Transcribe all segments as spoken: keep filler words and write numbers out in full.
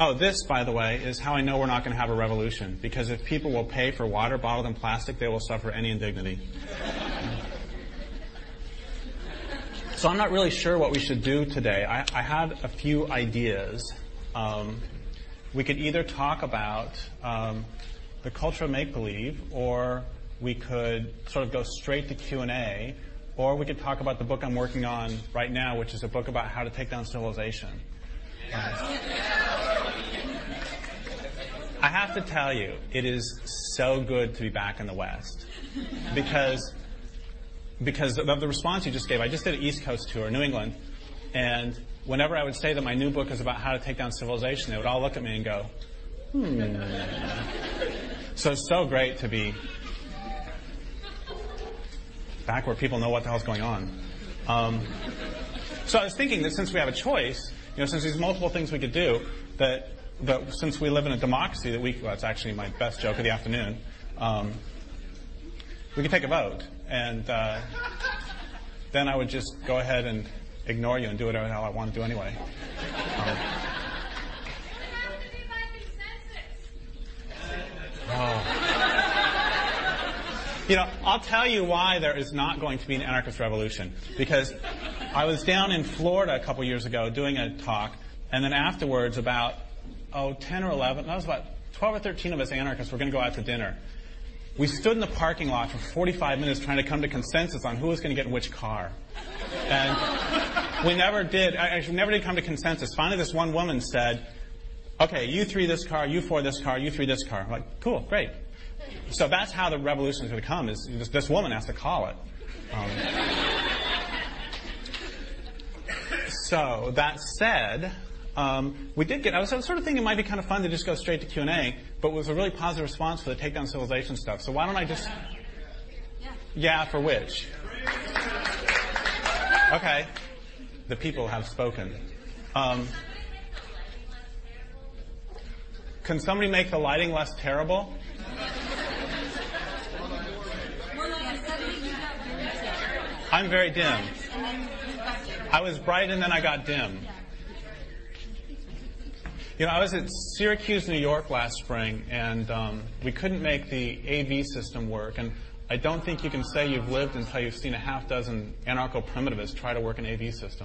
Oh, this, by the way, is how I know we're not going to have a revolution. Because if people will pay for water bottled in plastic, they will suffer any indignity. So I'm not really sure what we should do today. I, I had a few ideas. Um, we could either talk about um, the culture of make-believe, or we could sort of go straight to Q and A, or we could talk about the book I'm working on right now, which is a book about how to take down civilization. Uh, I have to tell you, it is so good to be back in the West. Because because of the response you just gave. I just did an East Coast tour, New England, and whenever I would say that my new book is about how to take down civilization, they would all look at me and go, hmm. So it's so great to be back where people know what the hell's going on. Um, so I was thinking that since we have a choice, you know, since there's multiple things we could do, that, that since we live in a democracy, that we, well, that's actually my best joke of the afternoon, um, we could take a vote. And uh, then I would just go ahead and ignore you and do whatever the hell I want to do anyway. Um, oh. You know, I'll tell you why there is not going to be an anarchist revolution. Because I was down in Florida a couple years ago doing a talk, and then afterwards about, oh, ten or eleven, that was about twelve or thirteen of us anarchists were going to go out to dinner. We stood in the parking lot for forty-five minutes trying to come to consensus on who was going to get in which car. And we never did, actually never did come to consensus. Finally, this one woman said, okay, you three this car, you four this car, you three this car. I'm like, cool, great. So that's how the revolution is going to come, is this, this woman has to call it. Um, so that said, Um, we did get, I was, I was sort of thinking it might be kind of fun to just go straight to Q and A, but it was a really positive response for the takedown civilization stuff. So why don't I just, yeah, yeah for which? Okay. The people have spoken. Um, can somebody make the lighting less terrible? I'm very dim. I was bright and then I got dim. You know, I was at Syracuse, New York last spring, and um, we couldn't make the A V system work. And I don't think you can say you've lived until you've seen a half dozen anarcho-primitivists try to work an A V system.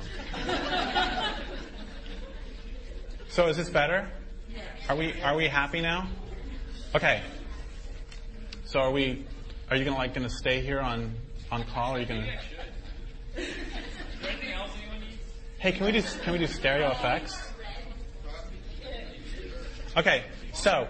So is this better? Are we are we happy now? Okay. So are we? Are you gonna like gonna stay here on on call? Or are you gonna? Hey, can we do can we do stereo effects? Okay, so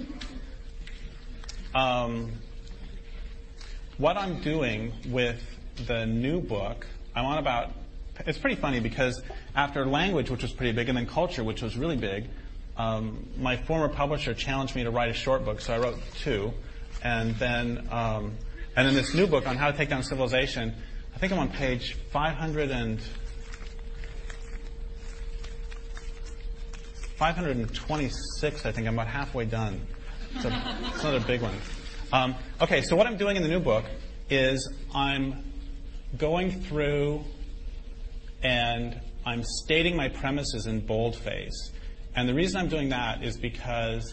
um, what I'm doing with the new book, I'm on about, it's pretty funny because after language, which was pretty big, and then culture, which was really big, um, my former publisher challenged me to write a short book, so I wrote two. And then, um, and then this new book on how to take down civilization, I think I'm on page five hundred and five hundred twenty-six, I think. I'm about halfway done. It's, a, it's another big one. Um, okay, so what I'm doing in the new book is I'm going through and I'm stating my premises in boldface. And the reason I'm doing that is because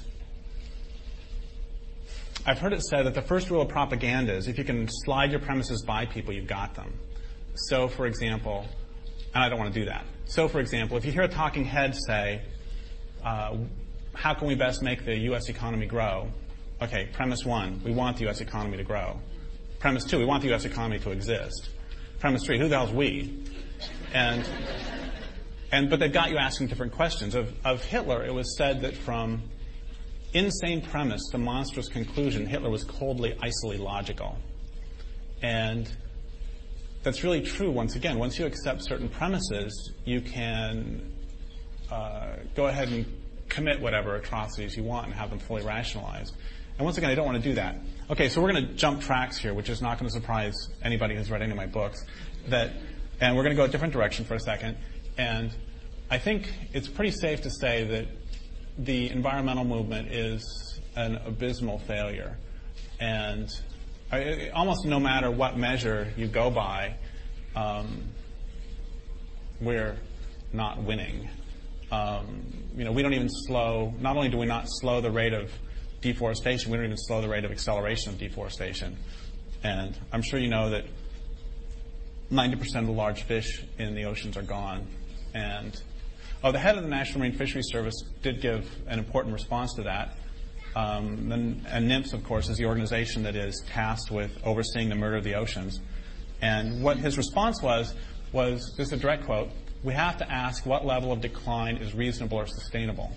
I've heard it said that the first rule of propaganda is if you can slide your premises by people, you've got them. So, for example, and I don't want to do that. So, for example, if you hear a talking head say, Uh, how can we best make the U S economy grow? Okay, premise one, we want the U S economy to grow. Premise two, we want the U S economy to exist. Premise three, who the hell's we? And, and but they've got you asking different questions. Of, of Hitler, it was said that from insane premise to monstrous conclusion, Hitler was coldly, icily logical. And that's really true, once again. Once you accept certain premises, you can Uh, go ahead and commit whatever atrocities you want and have them fully rationalized. And once again, I don't want to do that. Okay, so we're going to jump tracks here, which is not going to surprise anybody who's read any of my books. That, and we're going to go a different direction for a second. And I think it's pretty safe to say that the environmental movement is an abysmal failure. And I, almost no matter what measure you go by, um, we're not winning. Um, you know, we don't even slow, not only do we not slow the rate of deforestation, we don't even slow the rate of acceleration of deforestation. And I'm sure you know that ninety percent of the large fish in the oceans are gone. And, oh, the head of the National Marine Fisheries Service did give an important response to that. Um, and, and NIMS, of course, is the organization that is tasked with overseeing the murder of the oceans. And what his response was, was, this is a direct quote, "We have to ask what level of decline is reasonable or sustainable."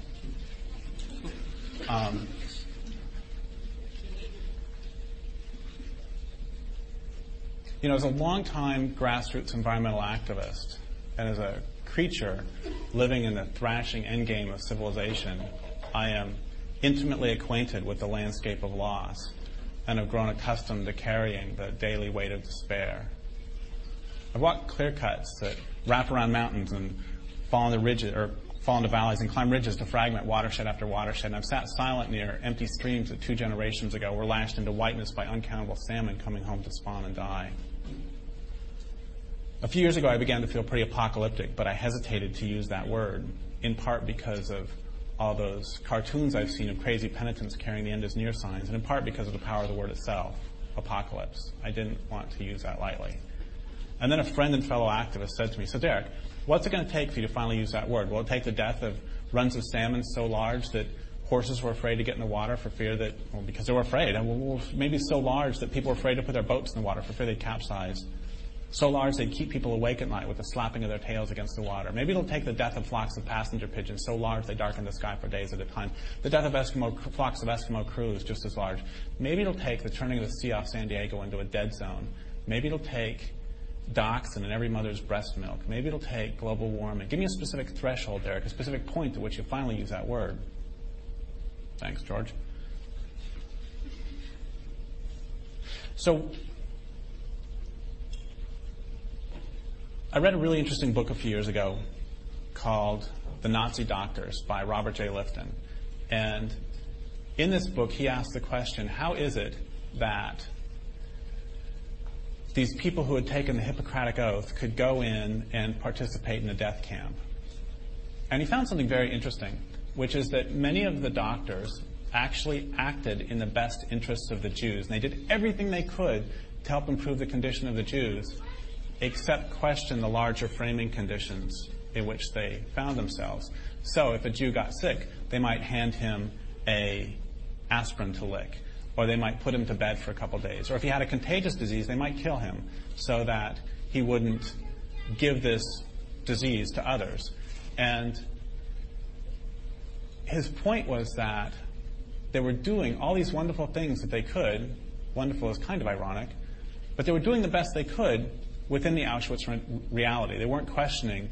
Um, you know, as a longtime grassroots environmental activist, and as a creature living in the thrashing endgame of civilization, I am intimately acquainted with the landscape of loss and have grown accustomed to carrying the daily weight of despair. I've walked clear cuts that wrap around mountains and fall into ridges, or fall into valleys and climb ridges to fragment watershed after watershed. And I've sat silent near empty streams that two generations ago were lashed into whiteness by uncountable salmon coming home to spawn and die. A few years ago, I began to feel pretty apocalyptic, but I hesitated to use that word, in part because of all those cartoons I've seen of crazy penitents carrying the end is near signs, and in part because of the power of the word itself, apocalypse. I didn't want to use that lightly. And then a friend and fellow activist said to me, "So Derek, what's it going to take for you to finally use that word? Will it take the death of runs of salmon so large that horses were afraid to get in the water for fear that, well, because they were afraid, and well, maybe so large that people were afraid to put their boats in the water for fear they'd capsize? So large they'd keep people awake at night with the slapping of their tails against the water. Maybe it'll take the death of flocks of passenger pigeons so large they darken the sky for days at a time. The death of Eskimo, flocks of Eskimo crews just as large. Maybe it'll take the turning of the sea off San Diego into a dead zone. Maybe it'll take dioxin in every mother's breast milk. Maybe it'll take global warming." Give me a specific threshold, Derek, a specific point at which you finally use that word. Thanks, George. So, I read a really interesting book a few years ago called The Nazi Doctors by Robert J. Lifton. And in this book, he asked the question, how is it that these people who had taken the Hippocratic Oath could go in and participate in a death camp? And he found something very interesting, which is that many of the doctors actually acted in the best interests of the Jews. And they did everything they could to help improve the condition of the Jews, except question the larger framing conditions in which they found themselves. So if a Jew got sick, they might hand him a aspirin to lick, or they might put him to bed for a couple days. Or if he had a contagious disease, they might kill him so that he wouldn't give this disease to others. And his point was that they were doing all these wonderful things that they could. Wonderful is kind of ironic, but they were doing the best they could within the Auschwitz re- reality. They weren't questioning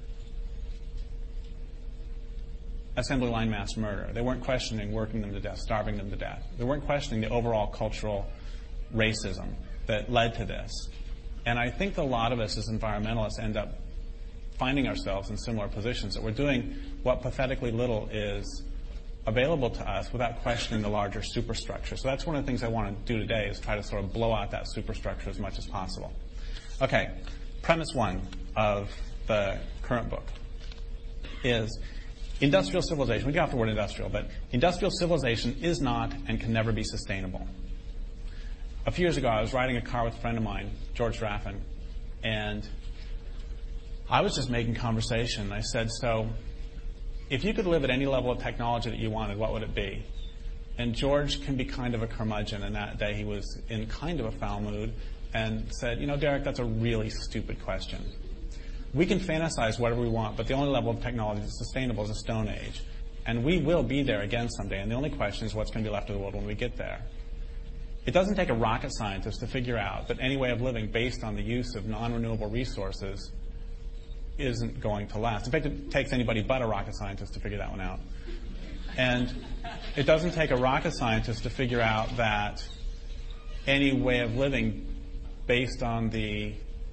assembly line mass murder. They weren't questioning working them to death, starving them to death. They weren't questioning the overall cultural racism that led to this. And I think a lot of us as environmentalists end up finding ourselves in similar positions, that we're doing what pathetically little is available to us without questioning the larger superstructure. So that's one of the things I want to do today, is try to sort of blow out that superstructure as much as possible. Okay, premise one of the current book is industrial civilization. We get off the word industrial, but industrial civilization is not and can never be sustainable. A few years ago, I was riding a car with a friend of mine, George Raffin, and I was just making conversation. I said, so if you could live at any level of technology that you wanted, what would it be? And George can be kind of a curmudgeon, and that day he was in kind of a foul mood and said, you know, Derek, that's a really stupid question. We can fantasize whatever we want, but the only level of technology that's sustainable is a Stone Age. And we will be there again someday, and the only question is what's going to be left of the world when we get there. It doesn't take a rocket scientist to figure out that any way of living based on the use of non-renewable resources isn't going to last. In fact, it takes anybody but a rocket scientist to figure that one out. And it doesn't take a rocket scientist to figure out that any way of living based on the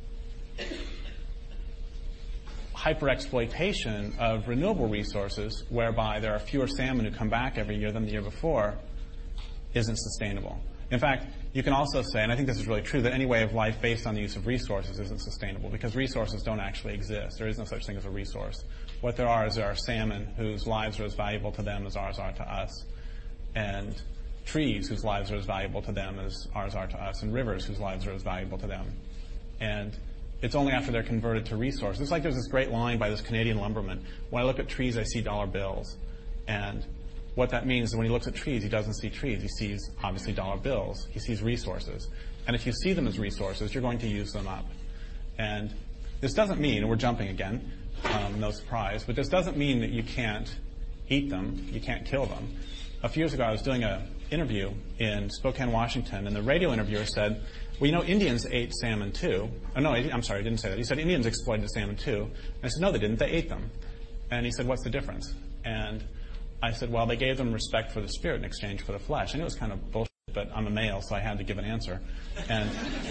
hyper-exploitation of renewable resources, whereby there are fewer salmon who come back every year than the year before, isn't sustainable. In fact, you can also say, and I think this is really true, that any way of life based on the use of resources isn't sustainable because resources don't actually exist. There is no such thing as a resource. What there are is there are salmon whose lives are as valuable to them as ours are to us, and trees whose lives are as valuable to them as ours are to us, and rivers whose lives are as valuable to them. And it's only after they're converted to resources. It's like there's this great line by this Canadian lumberman, when I look at trees, I see dollar bills. And what that means is when he looks at trees, he doesn't see trees. He sees, obviously, dollar bills. He sees resources. And if you see them as resources, you're going to use them up. And this doesn't mean, and we're jumping again, um, no surprise, but this doesn't mean that you can't eat them, you can't kill them. A few years ago, I was doing an interview in Spokane, Washington, and the radio interviewer said, well, you know, Indians ate salmon too. Oh, no, I'm sorry, I didn't say that. He said Indians exploited salmon too. And I said, no, they didn't. They ate them. And he said, what's the difference? And I said, well, they gave them respect for the spirit in exchange for the flesh. I knew it was kind of bullshit, but I'm a male, so I had to give an answer. And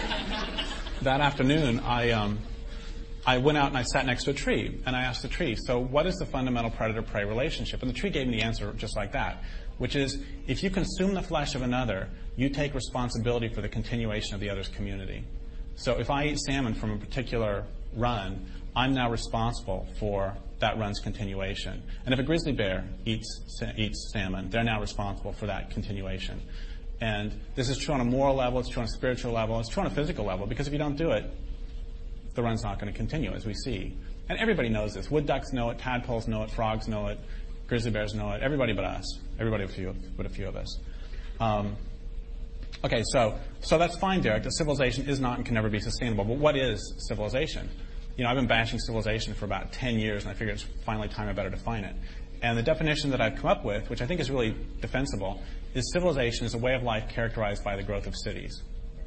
that afternoon, I um, I went out and I sat next to a tree, and I asked the tree, so what is the fundamental predator-prey relationship? And the tree gave me the answer just like that, which is, if you consume the flesh of another, you take responsibility for the continuation of the other's community. So if I eat salmon from a particular run, I'm now responsible for that run's continuation. And if a grizzly bear eats eats salmon, they're now responsible for that continuation. And this is true on a moral level, it's true on a spiritual level, it's true on a physical level, because if you don't do it, the run's not going to continue, as we see. And everybody knows this. Wood ducks know it, tadpoles know it, frogs know it, grizzly bears know it, everybody but us. Everybody but a few, but a few of us. Um, okay, so so that's fine, Derek, that civilization is not and can never be sustainable. But what is civilization? You know, I've been bashing civilization for about ten years, and I figured it's finally time I better define it. And the definition that I've come up with, which I think is really defensible, is civilization is a way of life characterized by the growth of cities.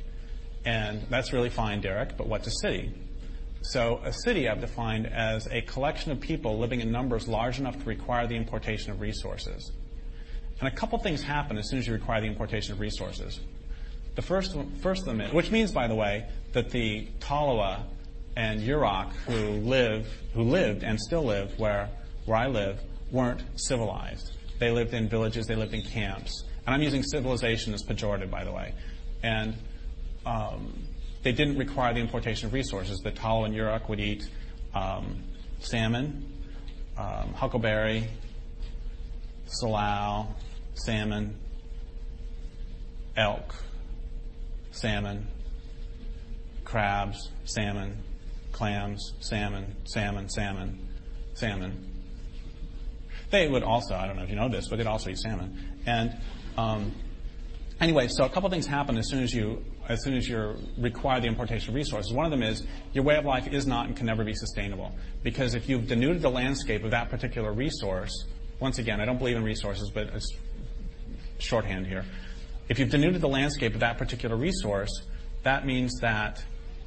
And that's really fine, Derek, but what's a city? So a city I've defined as a collection of people living in numbers large enough to require the importation of resources. And a couple things happen as soon as you require the importation of resources. The first, first of them is, which means, by the way, that the Tolowa and Yurok who live, who lived and still live where, where I live, weren't civilized. They lived in villages, they lived in camps. And I'm using civilization as pejorative, by the way. And um, they didn't require the importation of resources. The Tolowa and Yurok would eat um, salmon, um, huckleberry, salal, salmon, elk, salmon, crabs, salmon, clams, salmon, salmon, salmon, salmon. They would also, I don't know if you know this, but they'd also eat salmon. And um, anyway, so a couple things happen as soon as you as soon as you require the importation of resources. One of them is your way of life is not and can never be sustainable. Because if you've denuded the landscape of that particular resource, once again, I don't believe in resources, but it's shorthand here. If you've denuded the landscape of that particular resource, that means that,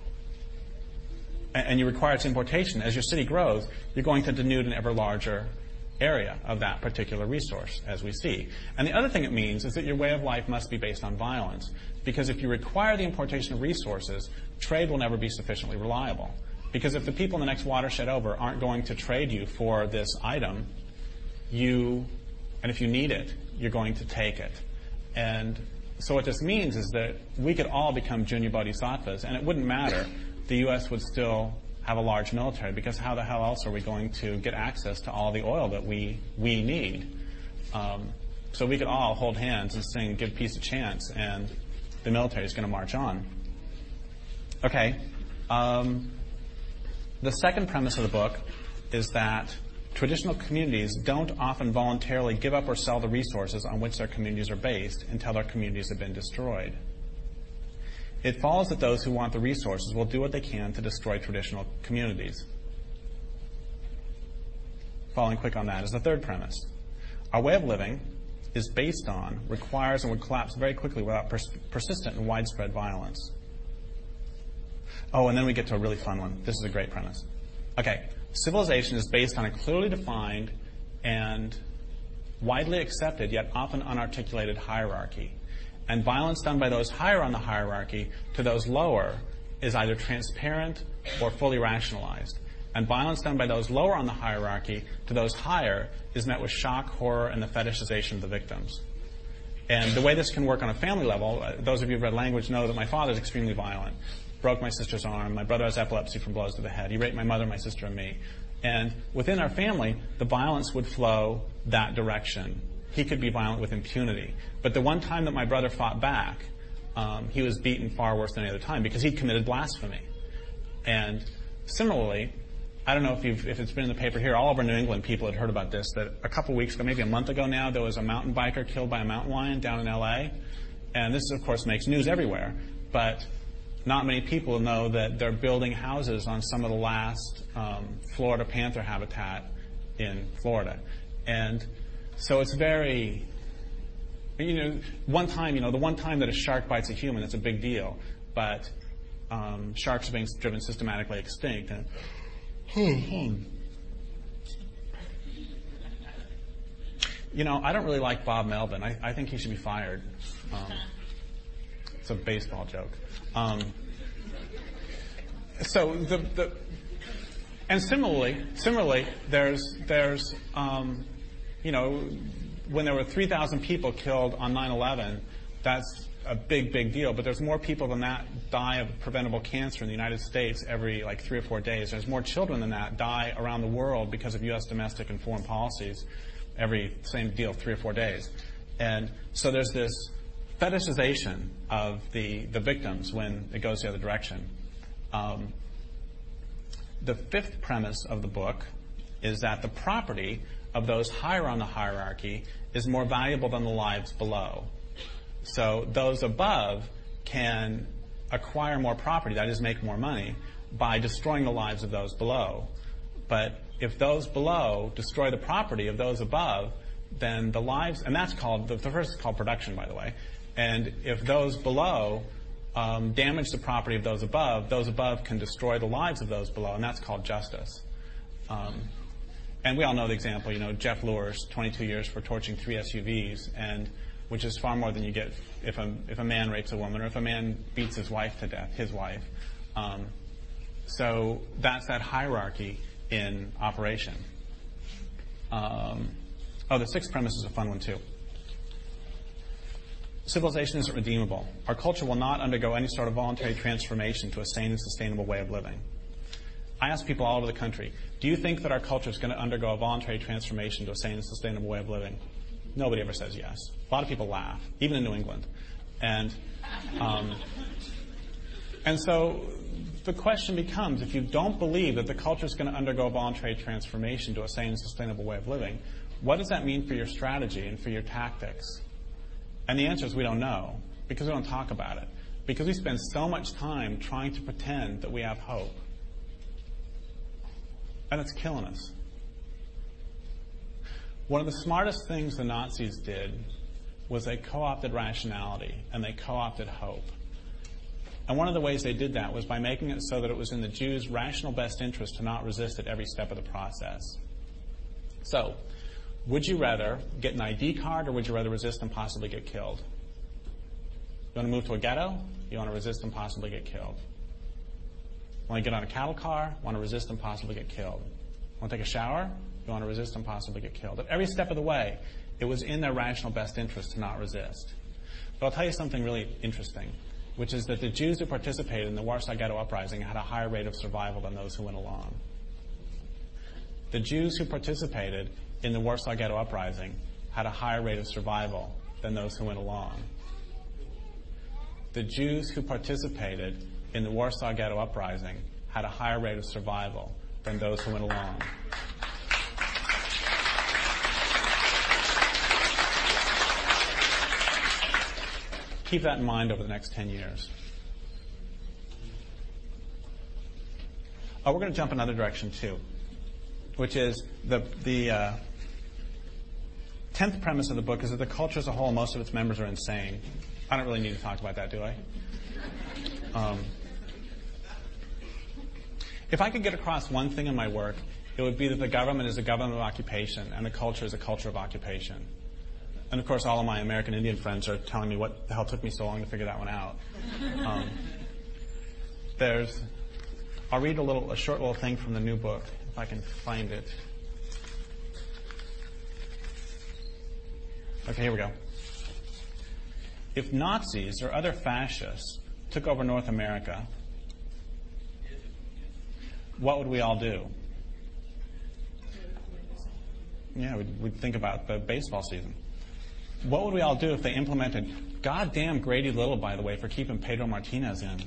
and you require its importation, as your city grows, you're going to denude an ever larger area of that particular resource, as we see. And the other thing it means is that your way of life must be based on violence. Because if you require the importation of resources, trade will never be sufficiently reliable. Because if the people in the next watershed over aren't going to trade you for this item, you, and if you need it, you're going to take it. And so what this means is that we could all become junior bodhisattvas, and it wouldn't matter. The U S would still have a large military, because how the hell else are we going to get access to all the oil that we we need? Um, so we could all hold hands and sing "Give Peace a Chance," and the military is going to march on. Okay. Um, the second premise of the book is that traditional communities don't often voluntarily give up or sell the resources on which their communities are based until their communities have been destroyed. It follows that those who want the resources will do what they can to destroy traditional communities. Following quick on that is the third premise. Our way of living is based on, requires, and would collapse very quickly without pers- persistent and widespread violence. Oh, and then we get to a really fun one. This is a great premise. Okay, civilization is based on a clearly defined and widely accepted, yet often unarticulated hierarchy. And violence done by those higher on the hierarchy to those lower is either transparent or fully rationalized. And violence done by those lower on the hierarchy to those higher is met with shock, horror, and the fetishization of the victims. And the way this can work on a family level, uh, those of you who've read language know that my father's extremely violent. Broke my sister's arm. My brother has epilepsy from blows to the head. He raped my mother, my sister, and me. And within our family, the violence would flow that direction. He could be violent with impunity. But the one time that my brother fought back, um, he was beaten far worse than any other time because he'd committed blasphemy. And similarly, I don't know if, you've, if it's been in the paper here, all over New England people had heard about this, that a couple weeks ago, maybe a month ago now, there was a mountain biker killed by a mountain lion down in L A. And this, of course, makes news everywhere. But not many people know that they're building houses on some of the last um, Florida panther habitat in Florida. And so it's very, you know, one time, you know, the one time that a shark bites a human, it's a big deal. But um, sharks are being driven systematically extinct. And, you know, I don't really like Bob Melvin. I, I think he should be fired. Um, it's a baseball joke. Um, so the, the and similarly, similarly, there's there's um, you know, when there were three thousand people killed on nine eleven, that's a big big deal. But there's more people than that die of preventable cancer in the United States every like three or four days. There's more children than that die around the world because of U S domestic and foreign policies every same deal three or four days. And so there's this fetishization of the, the victims when it goes the other direction. Um, the fifth premise of the book is that the property of those higher on the hierarchy is more valuable than the lives below. So those above can acquire more property, that is make more money, by destroying the lives of those below. But if those below destroy the property of those above, then the lives, and that's called, the, the first is called production, by the way. And if those below um, damage the property of those above, those above can destroy the lives of those below, and that's called justice. Um, and we all know the example, you know, Jeff Lewis, twenty-two years for torching three S U Vs, and which is far more than you get if a, if a man rapes a woman or if a man beats his wife to death, his wife. Um, so that's that hierarchy in operation. Um, oh, the sixth premise is a fun one, too. Civilization isn't redeemable. Our culture will not undergo any sort of voluntary transformation to a sane and sustainable way of living. I ask people all over the country, do you think that our culture is going to undergo a voluntary transformation to a sane and sustainable way of living? Nobody ever says yes. A lot of people laugh, even in New England. And, um, and so the question becomes, if you don't believe that the culture is going to undergo a voluntary transformation to a sane and sustainable way of living, what does that mean for your strategy and for your tactics? And the answer is we don't know, because we don't talk about it. Because we spend so much time trying to pretend that we have hope. And it's killing us. One of the smartest things the Nazis did was they co-opted rationality and they co-opted hope. And one of the ways they did that was by making it so that it was in the Jews' rational best interest to not resist at every step of the process. So, would you rather get an I D card or would you rather resist and possibly get killed? You want to move to a ghetto? You want to resist and possibly get killed. Want to get on a cattle car? Want to resist and possibly get killed. Want to take a shower? You want to resist and possibly get killed. At every step of the way, it was in their rational best interest to not resist. But I'll tell you something really interesting, which is that the Jews who participated in the Warsaw Ghetto Uprising had a higher rate of survival than those who went along. The Jews who participated in the Warsaw Ghetto Uprising had a higher rate of survival than those who went along. The Jews who participated in the Warsaw Ghetto Uprising had a higher rate of survival than those who went along. Keep that in mind over the next ten years. Oh, we're going to jump another direction too, which is the the uh, tenth premise of the book is that the culture as a whole, most of its members are insane. I don't really need to talk about that, do I? Um, if I could get across one thing in my work, it would be that the government is a government of occupation and the culture is a culture of occupation. And of course, all of my American Indian friends are telling me what the hell took me so long to figure that one out. Um, there's, I'll read a little, a short little thing from the new book, if I can find it. Okay, here we go. if Nazis or other fascists took over North America, what would we all do? Yeah, we'd, we'd think about the baseball season. What would we all do if they implemented goddamn Grady Little, by the way, for keeping Pedro Martinez in?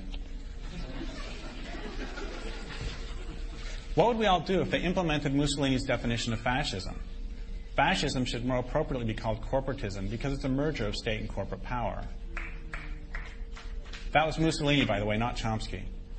What would we all do if they implemented Mussolini's definition of fascism? Fascism should more appropriately be called corporatism because it's a merger of state and corporate power. That was Mussolini, by the way, not Chomsky.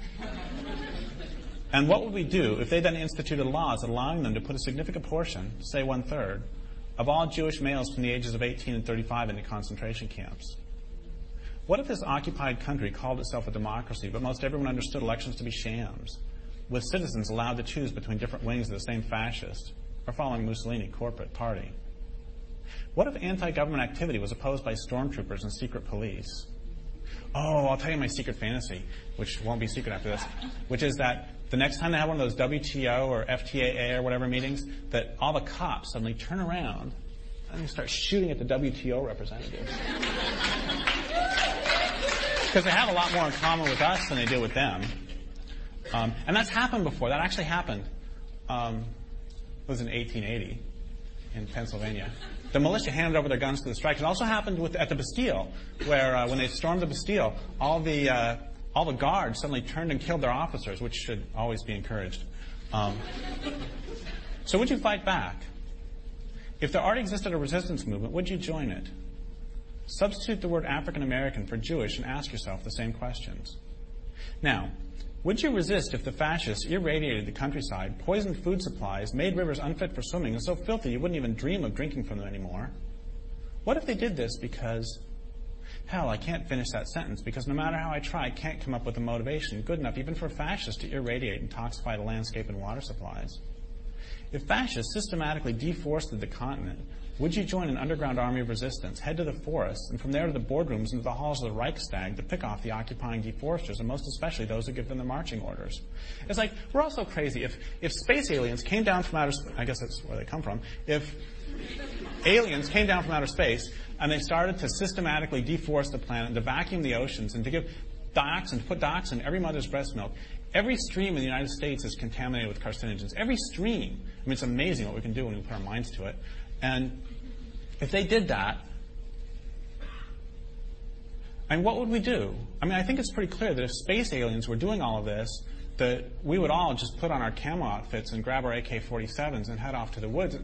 And what would we do if they then instituted laws allowing them to put a significant portion, say one-third, of all Jewish males from the ages of eighteen and thirty-five into concentration camps? What if this occupied country called itself a democracy, but most everyone understood elections to be shams, with citizens allowed to choose between different wings of the same fascist or following Mussolini corporate party? What if anti-government activity was opposed by stormtroopers and secret police? Oh, I'll tell you my secret fantasy, which won't be secret after this, which is that the next time they have one of those W T O or F T A A or whatever meetings, that all the cops suddenly turn around and they start shooting at the W T O representatives. Because they have a lot more in common with us than they do with them. Um, and that's happened before. That actually happened. Um, it was in eighteen eighty in Pennsylvania. The militia handed over their guns to the strikers. It also happened with, at the Bastille, where uh, when they stormed the Bastille, all the uh, all the guards suddenly turned and killed their officers, which should always be encouraged. Um, so would you fight back? If there already existed a resistance movement, would you join it? Substitute the word African American for Jewish and ask yourself the same questions. Now, would you resist if the fascists irradiated the countryside, poisoned food supplies, made rivers unfit for swimming, and so filthy you wouldn't even dream of drinking from them anymore? What if they did this because, hell, I can't finish that sentence because no matter how I try, I can't come up with a motivation good enough even for fascists to irradiate and toxify the landscape and water supplies? If fascists systematically deforested the continent, would you join an underground army of resistance, head to the forests, and from there to the boardrooms and to the halls of the Reichstag to pick off the occupying deforesters, and most especially those who give them the marching orders? It's like, we're all so crazy. If, if space aliens came down from outer space, I guess that's where they come from, if aliens came down from outer space and they started to systematically deforest the planet, to vacuum the oceans, and to give dioxin, to put dioxin in every mother's breast milk, every stream in the United States is contaminated with carcinogens. Every stream. I mean, it's amazing what we can do when we put our minds to it. And if they did that, and what would we do? I mean, I think it's pretty clear that if space aliens were doing all of this, that we would all just put on our camo outfits and grab our A K forty-sevens and head off to the woods.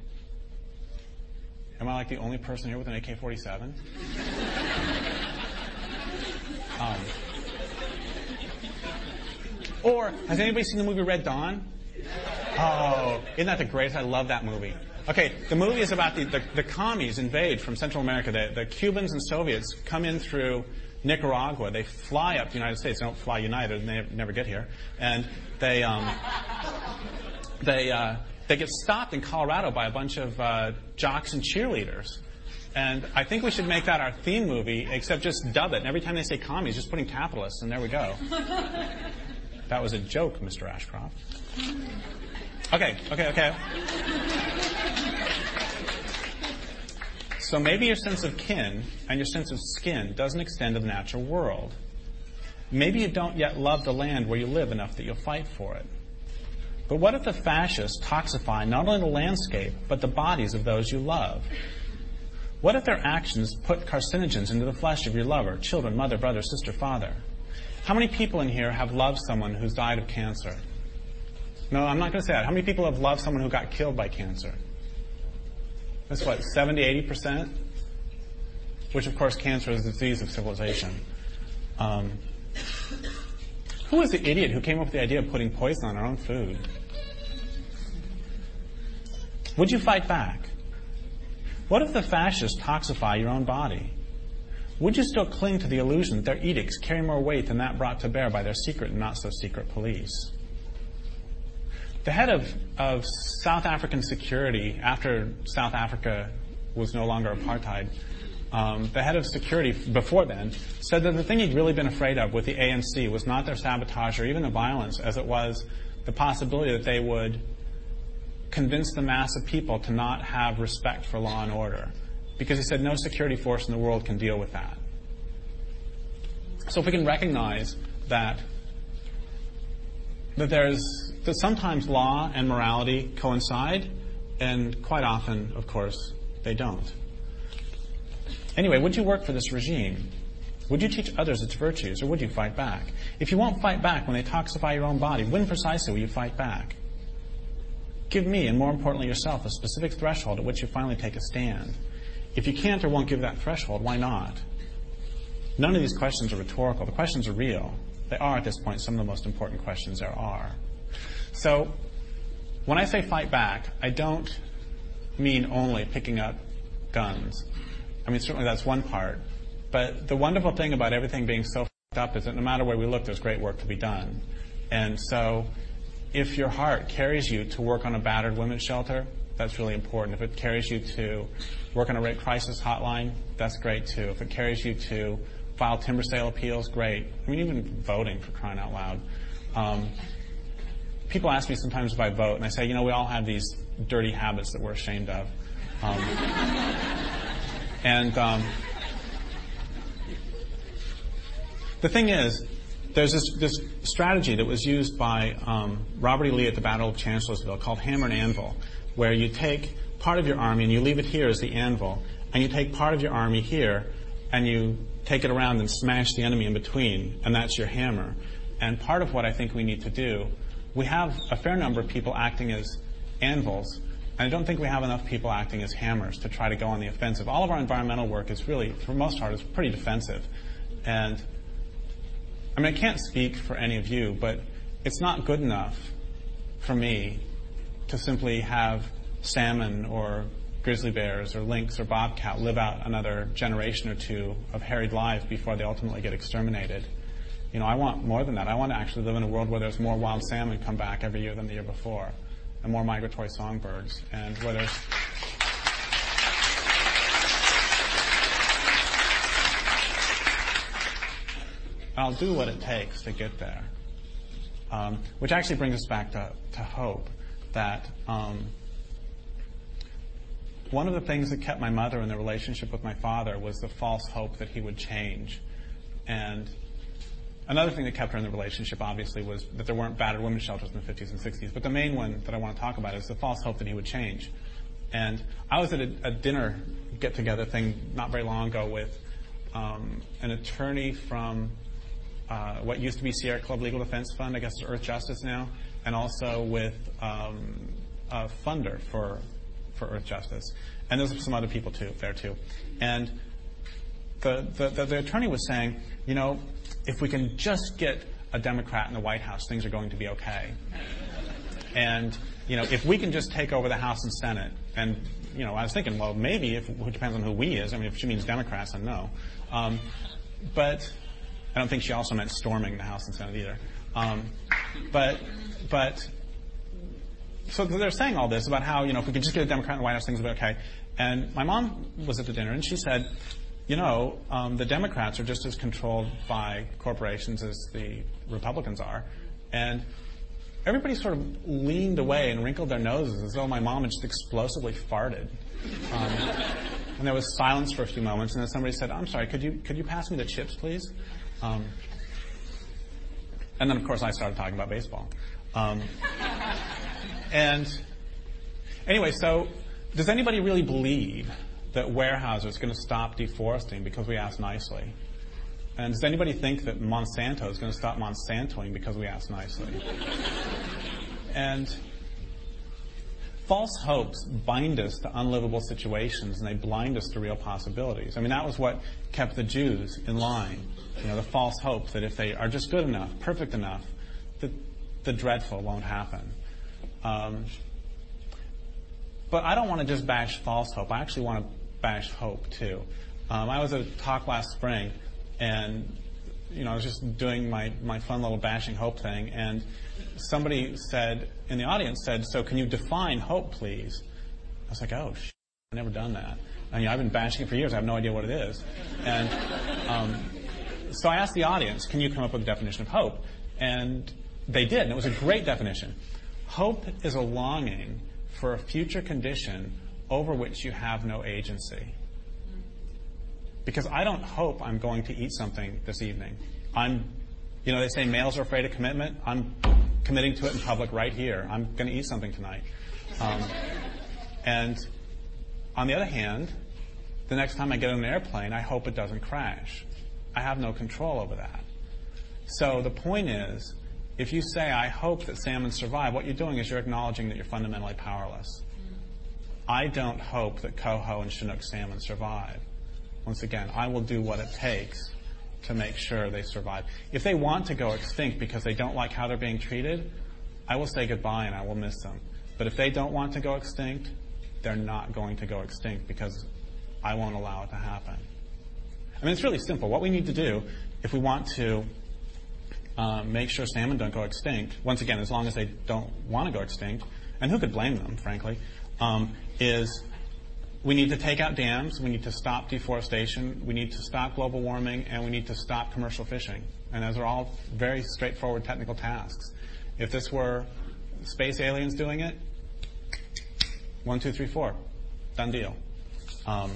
Am I like the only person here with an A K forty-seven? um, or, has anybody seen the movie Red Dawn? Oh, isn't that the greatest? I love that movie. Okay, the movie is about the, the, the commies invade from Central America. The, the Cubans and Soviets come in through Nicaragua. They fly up to the United States. They don't fly United, and they never get here. And they um, they uh, they get stopped in Colorado by a bunch of uh, jocks and cheerleaders. And I think we should make that our theme movie, except just dub it. And every time they say commies, just putting capitalists, and there we go. That was a joke, Mister Ashcroft. Okay, okay, okay. So maybe your sense of kin and your sense of skin doesn't extend to the natural world. Maybe you don't yet love the land where you live enough that you'll fight for it. But what if the fascists toxify not only the landscape, but the bodies of those you love? What if their actions put carcinogens into the flesh of your lover, children, mother, brother, sister, father? How many people in here have loved someone who's died of cancer? No, I'm not going to say that. How many people have loved someone who got killed by cancer? That's what, seventy, eighty percent? Which, of course, cancer is the disease of civilization. Um, who was the idiot who came up with the idea of putting poison on our own food? Would you fight back? What if the fascists toxify your own body? Would you still cling to the illusion that their edicts carry more weight than that brought to bear by their secret and not-so-secret police? The head of, of South African security, after South Africa was no longer apartheid, um, the head of security before then said that the thing he'd really been afraid of with the A N C was not their sabotage or even the violence, as it was the possibility that they would convince the mass of people to not have respect for law and order. Because he said no security force in the world can deal with that. So if we can recognize that that there's that sometimes law and morality coincide, and quite often, of course, they don't. Anyway, would you work for this regime? Would you teach others its virtues, or would you fight back? If you won't fight back when they toxify your own body, when precisely will you fight back? Give me, and more importantly yourself, a specific threshold at which you finally take a stand. If you can't or won't give that threshold, why not? None of these questions are rhetorical. The questions are real. They are, at this point, some of the most important questions there are. So, when I say fight back, I don't mean only picking up guns. I mean, certainly that's one part. But the wonderful thing about everything being so f***ed up is that no matter where we look, there's great work to be done. And so, if your heart carries you to work on a battered women's shelter, that's really important. If it carries you to work on a rape crisis hotline, that's great too. If it carries you to file timber sale appeals, great. I mean, even voting, for crying out loud. Um, people ask me sometimes if I vote, and I say, you know, we all have these dirty habits that we're ashamed of. Um, and um, the thing is, there's this, this strategy that was used by um, Robert E. Lee at the Battle of Chancellorsville called hammer and anvil, where you take part of your army and you leave it here as the anvil, and you take part of your army here and you take it around and smash the enemy in between, and that's your hammer. And part of what I think we need to do, we have a fair number of people acting as anvils, and I don't think we have enough people acting as hammers to try to go on the offensive. All of our environmental work is really, for the most part, is pretty defensive. And I mean, I can't speak for any of you, but it's not good enough for me to simply have salmon or grizzly bears or lynx or bobcat live out another generation or two of harried lives before they ultimately get exterminated. You know, I want more than that. I want to actually live in a world where there's more wild salmon come back every year than the year before, and more migratory songbirds, and where there's I'll do what it takes to get there. Um, which actually brings us back to, to hope, that um, one of the things that kept my mother in the relationship with my father was the false hope that he would change. And another thing that kept her in the relationship, obviously, was that there weren't battered women's shelters in the fifties and sixties. But the main one that I want to talk about is the false hope that he would change. And I was at a, a dinner get-together thing not very long ago with um, an attorney from uh, what used to be Sierra Club Legal Defense Fund, I guess it's Earth Justice now, and also with um, a funder for for Earth Justice. And there's some other people too there too. And the, the, the, the attorney was saying, you know, if we can just get a Democrat in the White House, things are going to be okay. And, you know, if we can just take over the House and Senate, and, you know, I was thinking, well, maybe, if it depends on who we is. I mean, if she means Democrats, then no. Um, but I don't think she also meant storming the House and Senate either. Um, but, but, so they're saying all this about how, you know, if we could just get a Democrat in the White House, things will be okay. And my mom was at the dinner, and she said, you know, um, the Democrats are just as controlled by corporations as the Republicans are. And everybody sort of leaned away and wrinkled their noses as though my mom had just explosively farted. Um, and there was silence for a few moments, and then somebody said, I'm sorry, could you could you pass me the chips, please? Um, and then, of course, I started talking about baseball. Um, and anyway, so does anybody really believe that Weyerhaeuser is going to stop deforesting because we ask nicely? And does anybody think that Monsanto is going to stop Monsantoing because we ask nicely? And false hopes bind us to unlivable situations, and they blind us to real possibilities. I mean, that was what kept the Jews in line. You know, the false hope that if they are just good enough, perfect enough, that the dreadful won't happen. Um, but I don't want to just bash false hope. I actually want to bash hope, too. Um, I was at a talk last spring, and, you know, I was just doing my, my fun little bashing hope thing, and somebody said, in the audience said, so can you define hope, please? I was like, oh, sh**, I've never done that. I mean, I've been bashing it for years. I have no idea what it is. And um, so I asked the audience, can you come up with a definition of hope? And they did, and it was a great definition. Hope is a longing for a future condition over which you have no agency. Because I don't hope I'm going to eat something this evening. I'm, you know, they say males are afraid of commitment. I'm committing to it in public right here. I'm going to eat something tonight. Um, and on the other hand, the next time I get on an airplane, I hope it doesn't crash. I have no control over that. So the point is, if you say, I hope that salmon survive, what you're doing is you're acknowledging that you're fundamentally powerless. I don't hope that coho and Chinook salmon survive. Once again, I will do what it takes to make sure they survive. If they want to go extinct because they don't like how they're being treated, I will say goodbye and I will miss them. But if they don't want to go extinct, they're not going to go extinct because I won't allow it to happen. I mean, it's really simple. What we need to do, if we want to um, make sure salmon don't go extinct, once again, as long as they don't want to go extinct, and who could blame them, frankly, um, is we need to take out dams, we need to stop deforestation, we need to stop global warming, and we need to stop commercial fishing. And those are all very straightforward technical tasks. If this were space aliens doing it, one, two, three, four, done deal. Um,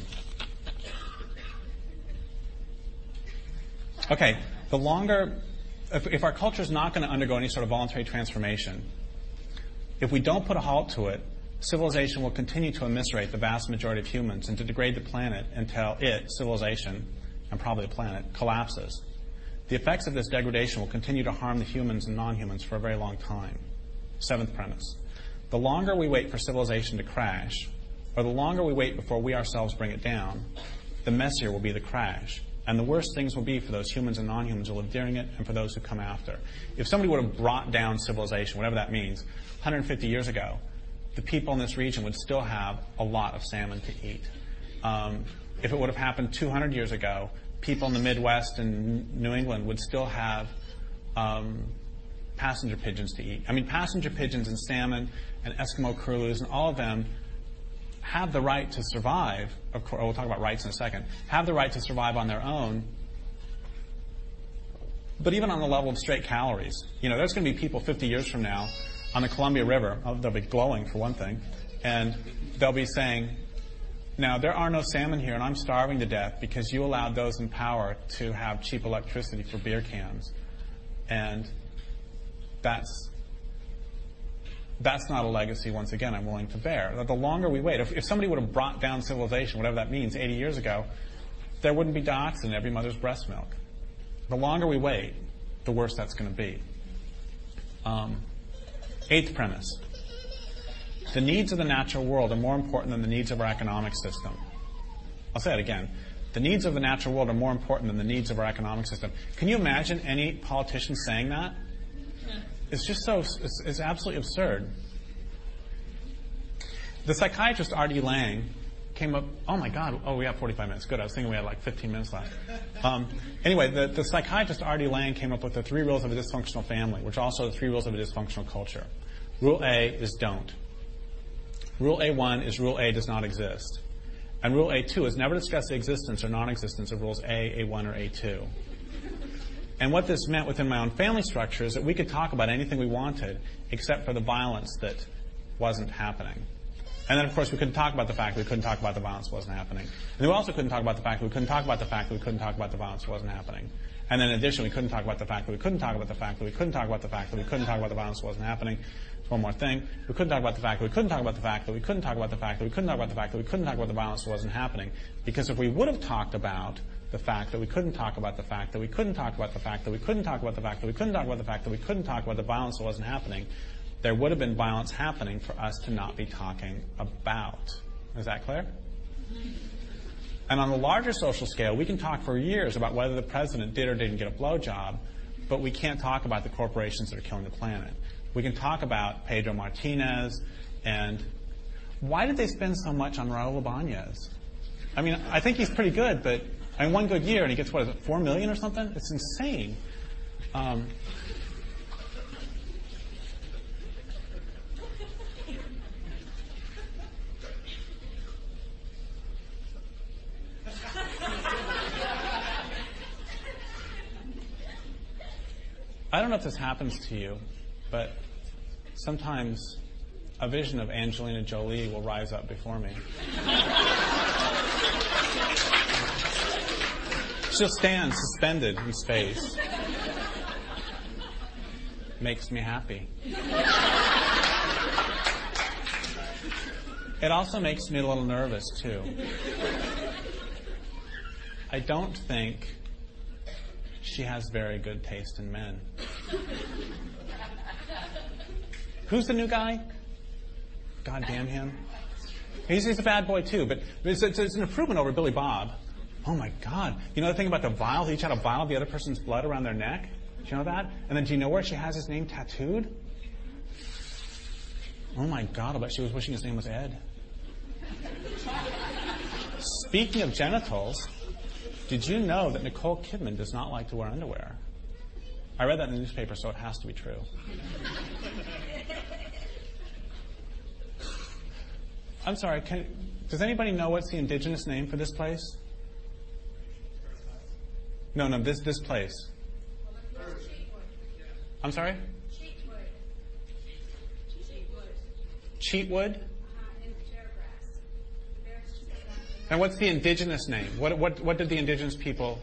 okay, the longer, if, if our culture is not going to undergo any sort of voluntary transformation, if we don't put a halt to it, civilization will continue to eviscerate the vast majority of humans and to degrade the planet until it, civilization, and probably the planet, collapses. The effects of this degradation will continue to harm the humans and non-humans for a very long time. Seventh premise. The longer we wait for civilization to crash, or the longer we wait before we ourselves bring it down, the messier will be the crash. And the worst things will be for those humans and non-humans who live during it and for those who come after. If somebody would have brought down civilization, whatever that means, one hundred fifty years ago, the people in this region would still have a lot of salmon to eat. Um, if it would have happened two hundred years ago, people in the Midwest and New England would still have um, passenger pigeons to eat. I mean, passenger pigeons and salmon and Eskimo curlews and all of them have the right to survive. Of course, we'll talk about rights in a second. Have the right to survive on their own. But even on the level of straight calories, you know, there's going to be people fifty years from now on the Columbia River, they'll be glowing for one thing, and they'll be saying, now there are no salmon here and I'm starving to death because you allowed those in power to have cheap electricity for beer cans. And that's that's not a legacy, once again, I'm willing to bear. The longer we wait, if, if somebody would have brought down civilization, whatever that means, eighty years ago, there wouldn't be dioxin in every mother's breast milk. The longer we wait, the worse that's going to be. Um, Eighth premise. The needs of the natural world are more important than the needs of our economic system. I'll say it again. The needs of the natural world are more important than the needs of our economic system. Can you imagine any politician saying that? It's just so, it's, it's absolutely absurd. The psychiatrist R D Laing came up, oh my God, oh we have forty-five minutes, good, I was thinking we had like fifteen minutes left. Um, anyway, the, the psychiatrist R D Laing came up with the three rules of a dysfunctional family, which are also the three rules of a dysfunctional culture. Rule A is don't. Rule A one is rule A does not exist. And rule A two is never discuss the existence or non-existence of rules A, A one, or A two. And what this meant within my own family structure is that we could talk about anything we wanted except for the violence that wasn't happening. And then, of course, we couldn't talk about the fact that we couldn't talk about the violence that wasn't happening. And we also couldn't talk about the fact that we couldn't talk about the fact that we couldn't talk about the violence that wasn't happening. And then, in addition, we couldn't talk about the fact that we couldn't talk about the fact that we couldn't talk about the fact that we couldn't talk about the violence that wasn't happening. One more thing. We couldn't talk about the fact that we couldn't talk about the fact that we couldn't talk about the fact that we couldn't talk about the fact that we couldn't talk about the violence that wasn't happening. Because if we would have talked about the fact that we couldn't talk about the fact that we couldn't talk about the fact that we couldn't talk about the fact that we couldn't talk about the fact that we couldn't talk about the violence that wasn't happening, there would have been violence happening for us to not be talking about. Is that clear? And on the larger social scale, we can talk for years about whether the president did or didn't get a blowjob, but we can't talk about the corporations that are killing the planet. We can talk about Pedro Martinez and why did they spend so much on Raul Ibanez? I mean, I think he's pretty good, but I mean, one good year and he gets, what is it, four million or something? It's insane. Um, I don't know if this happens to you, but sometimes a vision of Angelina Jolie will rise up before me. She'll stand suspended in space. makes me happy. It also makes me a little nervous, too. I don't think she has very good taste in men. Who's the new guy? God damn him. He's, he's a bad boy, too, but it's, it's, it's an improvement over Billy Bob. Oh, my God. You know the thing about the vial? They each had a vial of the other person's blood around their neck? Do you know that? And then do you know where she has his name tattooed? Oh, my God. I bet she was wishing his name was Ed. Speaking of genitals, did you know that Nicole Kidman does not like to wear underwear? I read that in the newspaper, so it has to be true. I'm sorry, can, does anybody know what's the indigenous name for this place? No, no, this this place. I'm sorry? Cheatwood? And what's the indigenous name? What what what did the indigenous people?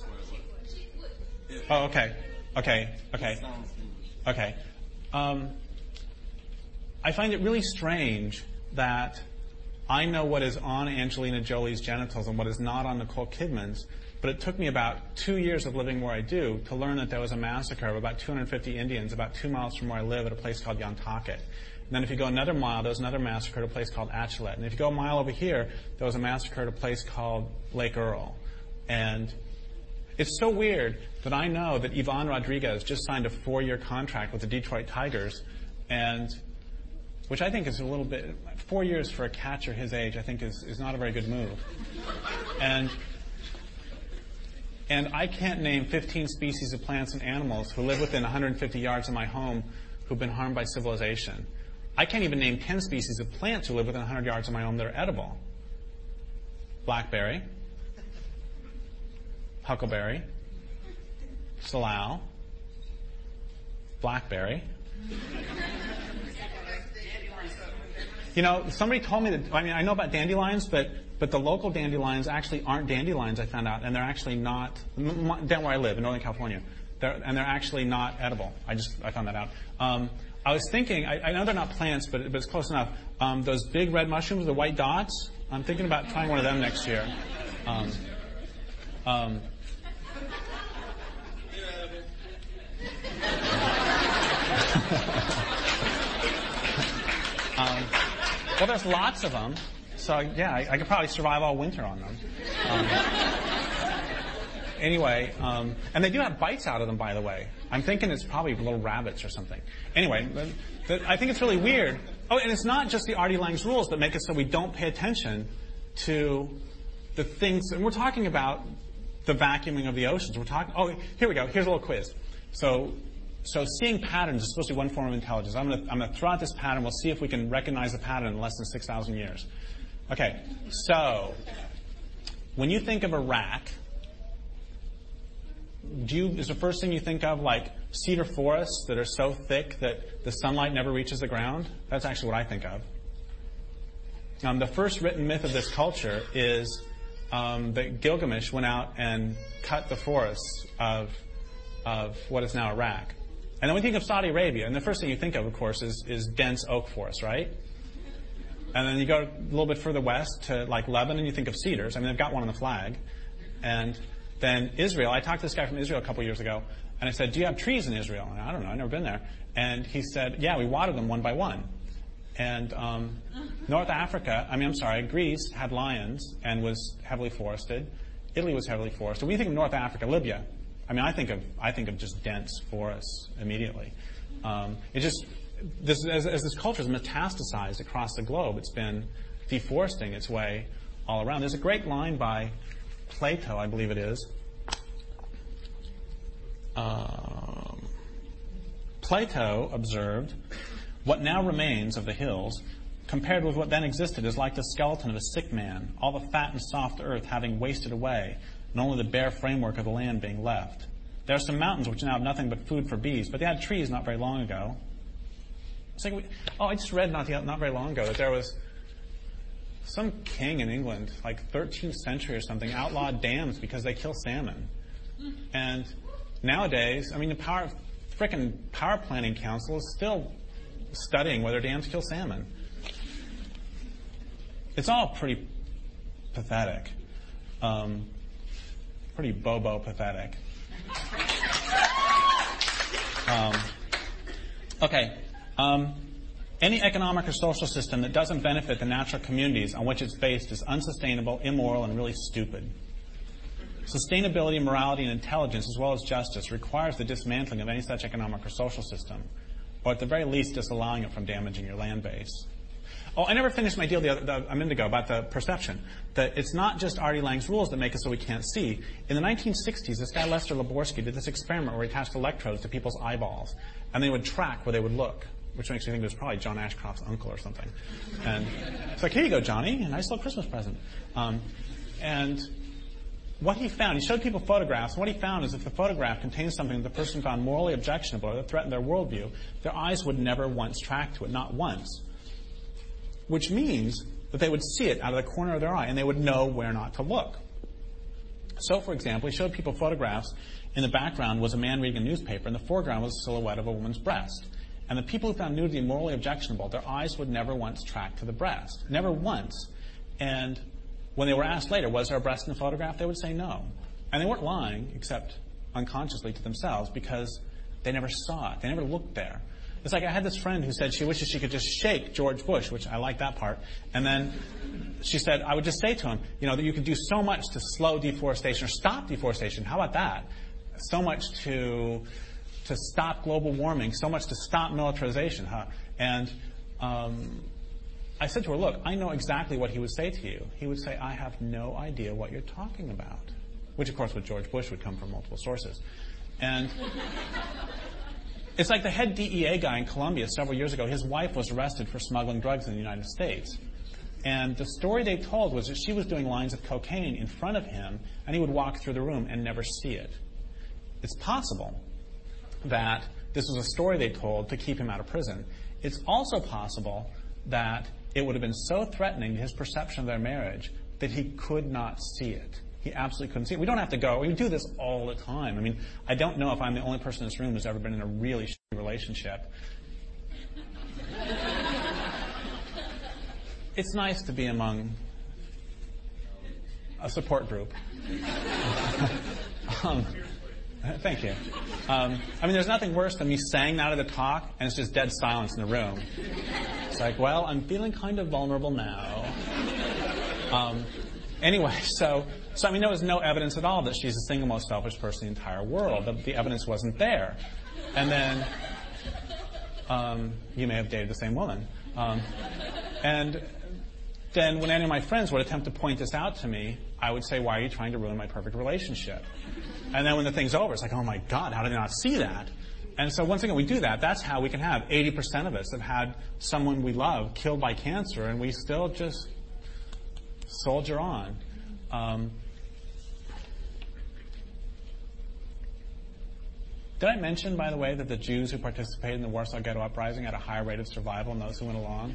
Oh, okay, okay, okay, okay. Um, I find it really strange that I know what is on Angelina Jolie's genitals and what is not on Nicole Kidman's, but it took me about two years of living where I do to learn that there was a massacre of about two hundred fifty Indians about two miles from where I live at a place called Yantakit. And then if you go another mile, there was another massacre at a place called Achelet. And if you go a mile over here, there was a massacre at a place called Lake Earl. And it's so weird that I know that Ivan Rodriguez just signed a four-year contract with the Detroit Tigers, and which I think is a little bit, four years for a catcher his age, I think is, is not a very good move. And and I can't name fifteen species of plants and animals who live within one hundred fifty yards of my home who've been harmed by civilization. I can't even name ten species of plants who live within one hundred yards of my home that are edible. Blackberry, huckleberry, salal, blackberry. You know, somebody told me that, I mean, I know about dandelions, but but the local dandelions actually aren't dandelions, I found out, and they're actually not, down where I live, in Northern California, they're, and they're actually not edible. I just, I found that out. Um, I was thinking, I, I know they're not plants, but, but it's close enough. Um, those big red mushrooms, the white dots, I'm thinking about trying one of them next year. Um, um, um, well, there's lots of them, so yeah, I, I could probably survive all winter on them. Um, Anyway, um, and they do have bites out of them, by the way. I'm thinking it's probably little rabbits or something. Anyway, the, the, I think it's really weird. Oh, and it's not just the Artie Lang's rules that make it so we don't pay attention to the things. And we're talking about the vacuuming of the oceans. We're talking. Oh, here we go. Here's a little quiz. So, so seeing patterns is supposed to be one form of intelligence. I'm going to I'm going to throw out this pattern. We'll see if we can recognize the pattern in less than six thousand years. Okay. So, when you think of a rack, do you, is the first thing you think of like cedar forests that are so thick that the sunlight never reaches the ground? That's actually what I think of. Um, the first written myth of this culture is um, that Gilgamesh went out and cut the forests of of what is now Iraq. And then we think of Saudi Arabia, and the first thing you think of, of course, is, is dense oak forest, right? And then you go a little bit further west to like Lebanon, you think of cedars. I mean, they've got one on the flag. And then Israel, I talked to this guy from Israel a couple years ago, and I said, do you have trees in Israel? And I don't know, I've never been there. And he said, yeah, we water them one by one. And um, North Africa, I mean, I'm sorry, Greece had lions and was heavily forested. Italy was heavily forested. When you think of North Africa, Libya, I mean, I think of I think of just dense forests immediately. Um, it just this as, as this culture has metastasized across the globe, it's been deforesting its way all around. There's a great line by Plato, I believe it is. Um, Plato observed, "What now remains of the hills, compared with what then existed, is like the skeleton of a sick man, all the fat and soft earth having wasted away, and only the bare framework of the land being left. There are some mountains which now have nothing but food for bees, but they had trees not very long ago." It's like we, oh, I just read not, the, not very long ago that there was some king in England, like thirteenth century or something, outlawed dams because they kill salmon. And nowadays, I mean, the power of frickin' Power Planning Council is still studying whether dams kill salmon. It's all pretty pathetic. Um, pretty bobo pathetic. Um, okay. Um, any economic or social system that doesn't benefit the natural communities on which it's based is unsustainable, immoral, and really stupid. Sustainability, morality, and intelligence, as well as justice, requires the dismantling of any such economic or social system, or at the very least disallowing it from damaging your land base. Oh, I never finished my deal the other, the, a minute ago about the perception. That it's not just Artie Lang's rules that make it so we can't see. In the nineteen sixties, this guy Lester Laborsky did this experiment where he attached electrodes to people's eyeballs, and they would track where they would look, which makes me think it was probably John Ashcroft's uncle or something. And it's like, here you go, Johnny, a nice little Christmas present. Um, and what he found, he showed people photographs, and what he found is if the photograph contained something that the person found morally objectionable or that threatened their worldview, their eyes would never once track to it, not once. Which means that they would see it out of the corner of their eye, and they would know where not to look. So, for example, he showed people photographs. In the background was a man reading a newspaper, and the foreground was a silhouette of a woman's breast. And the people who found nudity morally objectionable, their eyes would never once track to the breast. Never once. And when they were asked later, was there a breast in the photograph, they would say no. And they weren't lying, except unconsciously to themselves, because they never saw it. They never looked there. It's like I had this friend who said she wishes she could just shake George Bush, which I like that part. And then she said, I would just say to him, you know, that you could do so much to slow deforestation or stop deforestation. How about that? So much to to stop global warming, so much to stop militarization. Huh? And um, I said to her, look, I know exactly what he would say to you. He would say, I have no idea what you're talking about. Which, of course, with George Bush would come from multiple sources. And it's like the head D E A guy in Colombia several years ago. His wife was arrested for smuggling drugs in the United States. And the story they told was that she was doing lines of cocaine in front of him, and he would walk through the room and never see it. It's possible that this was a story they told to keep him out of prison. It's also possible that it would have been so threatening to his perception of their marriage that he could not see it. He absolutely couldn't see it. We don't have to go. We do this all the time. I mean, I don't know if I'm the only person in this room who's ever been in a really shitty relationship. It's nice to be among a support group. um, thank you. Um, I mean, there's nothing worse than me saying that at a talk, and it's just dead silence in the room. It's like, well, I'm feeling kind of vulnerable now. Um, anyway, so, so I mean, there was no evidence at all that she's the single most selfish person in the entire world. The, the evidence wasn't there. And then, um, you may have dated the same woman. Um, and then when any of my friends would attempt to point this out to me, I would say, why are you trying to ruin my perfect relationship? And then when the thing's over, it's like, oh my God, how did I not see that? And so once again, we do that. That's how we can have eighty percent of us have had someone we love killed by cancer, and we still just soldier on. Um, did I mention, by the way, that the Jews who participated in the Warsaw Ghetto Uprising had a higher rate of survival than those who went along?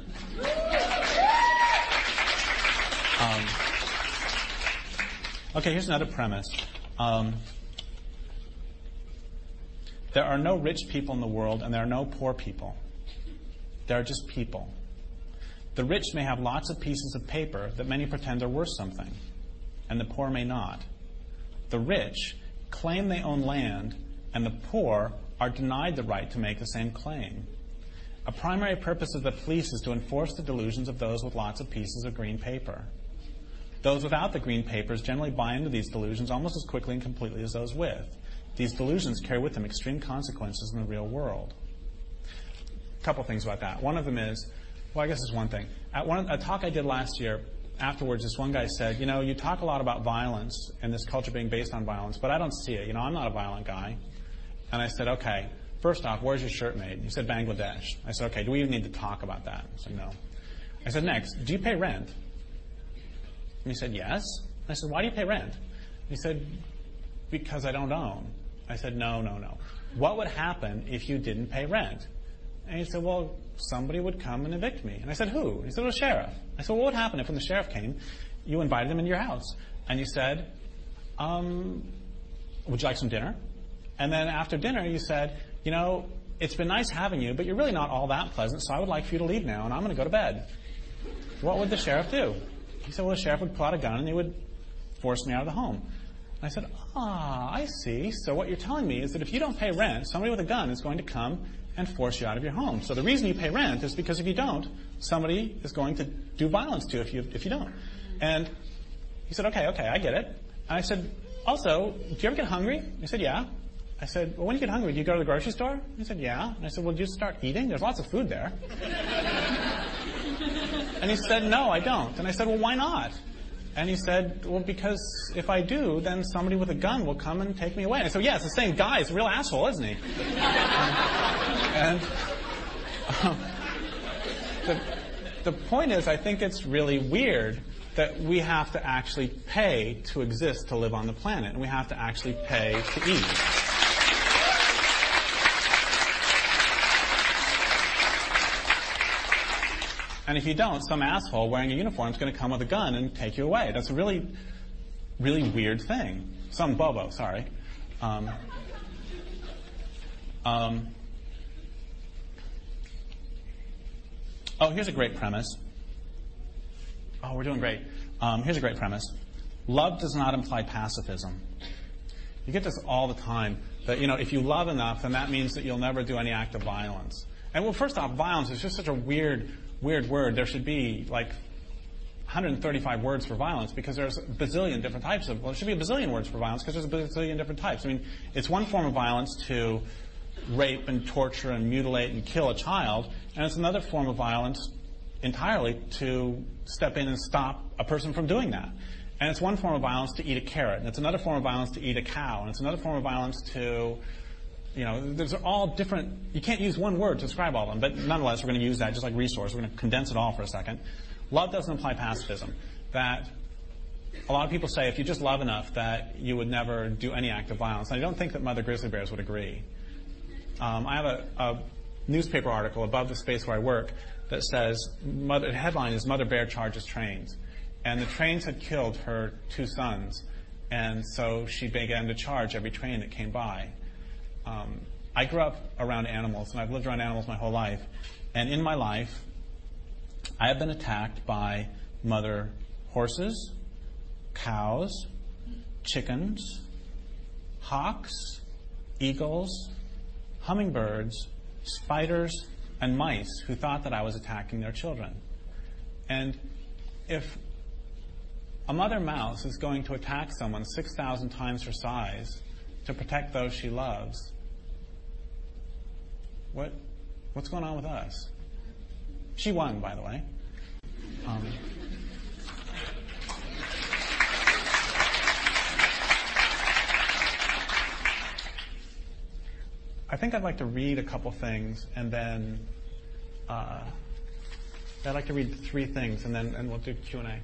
Um, okay, here's another premise. Um, there are no rich people in the world, and there are no poor people. There are just people. The rich may have lots of pieces of paper that many pretend are worth something, and the poor may not. The rich claim they own land, and the poor are denied the right to make the same claim. A primary purpose of the police is to enforce the delusions of those with lots of pieces of green paper. Those without the green papers generally buy into these delusions almost as quickly and completely as those with. These delusions carry with them extreme consequences in the real world. A couple things about that. One of them is, well, I guess it's one thing. At one, a talk I did last year, afterwards, this one guy said, you know, you talk a lot about violence and this culture being based on violence, but I don't see it. You know, I'm not a violent guy. And I said, okay, first off, where's your shirt made? He said, Bangladesh. I said, okay, do we even need to talk about that? I said, no. I said, next, do you pay rent? And he said, yes. I said, why do you pay rent? He said, because I don't own. I said, no, no, no. What would happen if you didn't pay rent? And he said, well, somebody would come and evict me. And I said, who? He said, well, the sheriff. I said, well, what would happen if when the sheriff came, you invited him into your house? And you said, um, would you like some dinner? And then after dinner, you said, you know, it's been nice having you, but you're really not all that pleasant, so I would like for you to leave now, and I'm going to go to bed. What would the sheriff do? He said, well, the sheriff would pull out a gun, and he would force me out of the home. And I said, ah, I see. So what you're telling me is that if you don't pay rent, somebody with a gun is going to come and force you out of your home. So the reason you pay rent is because if you don't, somebody is going to do violence to you if you, if you don't. And he said, okay, okay, I get it. And I said, also, do you ever get hungry? He said, yeah. I said, well, when you get hungry, do you go to the grocery store? He said, yeah. And I said, well, do you start eating? There's lots of food there. And he said, no, I don't. And I said, well, why not? And he said, well, because if I do, then somebody with a gun will come and take me away. And I said, yeah, it's the same guy. He's a real asshole, isn't he? and um, the, the point is, I think it's really weird that we have to actually pay to exist, to live on the planet. And we have to actually pay to eat. And if you don't, some asshole wearing a uniform is going to come with a gun and take you away. That's a really, really weird thing. Some bobo, sorry. Um, um, oh, here's a great premise. Oh, we're doing great. Um, here's a great premise. Love does not imply pacifism. You get this all the time, that, you know, if you love enough, then that means that you'll never do any act of violence. And, well, first off, violence is just such a weird... weird word. There should be like one hundred thirty-five words for violence because there's a bazillion different types of, well, there should be a bazillion words for violence because there's a bazillion different types. I mean, it's one form of violence to rape and torture and mutilate and kill a child, and it's another form of violence entirely to step in and stop a person from doing that. And it's one form of violence to eat a carrot, and it's another form of violence to eat a cow, and it's another form of violence to, you know, there's all different, you can't use one word to describe all of them, but nonetheless, we're going to use that just like resource. We're going to condense it all for a second. Love doesn't imply pacifism. That a lot of people say if you just love enough that you would never do any act of violence. And I don't think that Mother Grizzly Bears would agree. Um, I have a, a newspaper article above the space where I work that says, mother, the headline is Mother Bear Charges Trains. And the trains had killed her two sons, and so she began to charge every train that came by. Um, I grew up around animals, and I've lived around animals my whole life. And in my life, I have been attacked by mother horses, cows, chickens, hawks, eagles, hummingbirds, spiders, and mice who thought that I was attacking their children. And if a mother mouse is going to attack someone six thousand times her size to protect those she loves, What, what's going on with us? She won, by the way. Um, I think I'd like to read a couple things, and then uh, I'd like to read three things, and then and we'll do Q and A.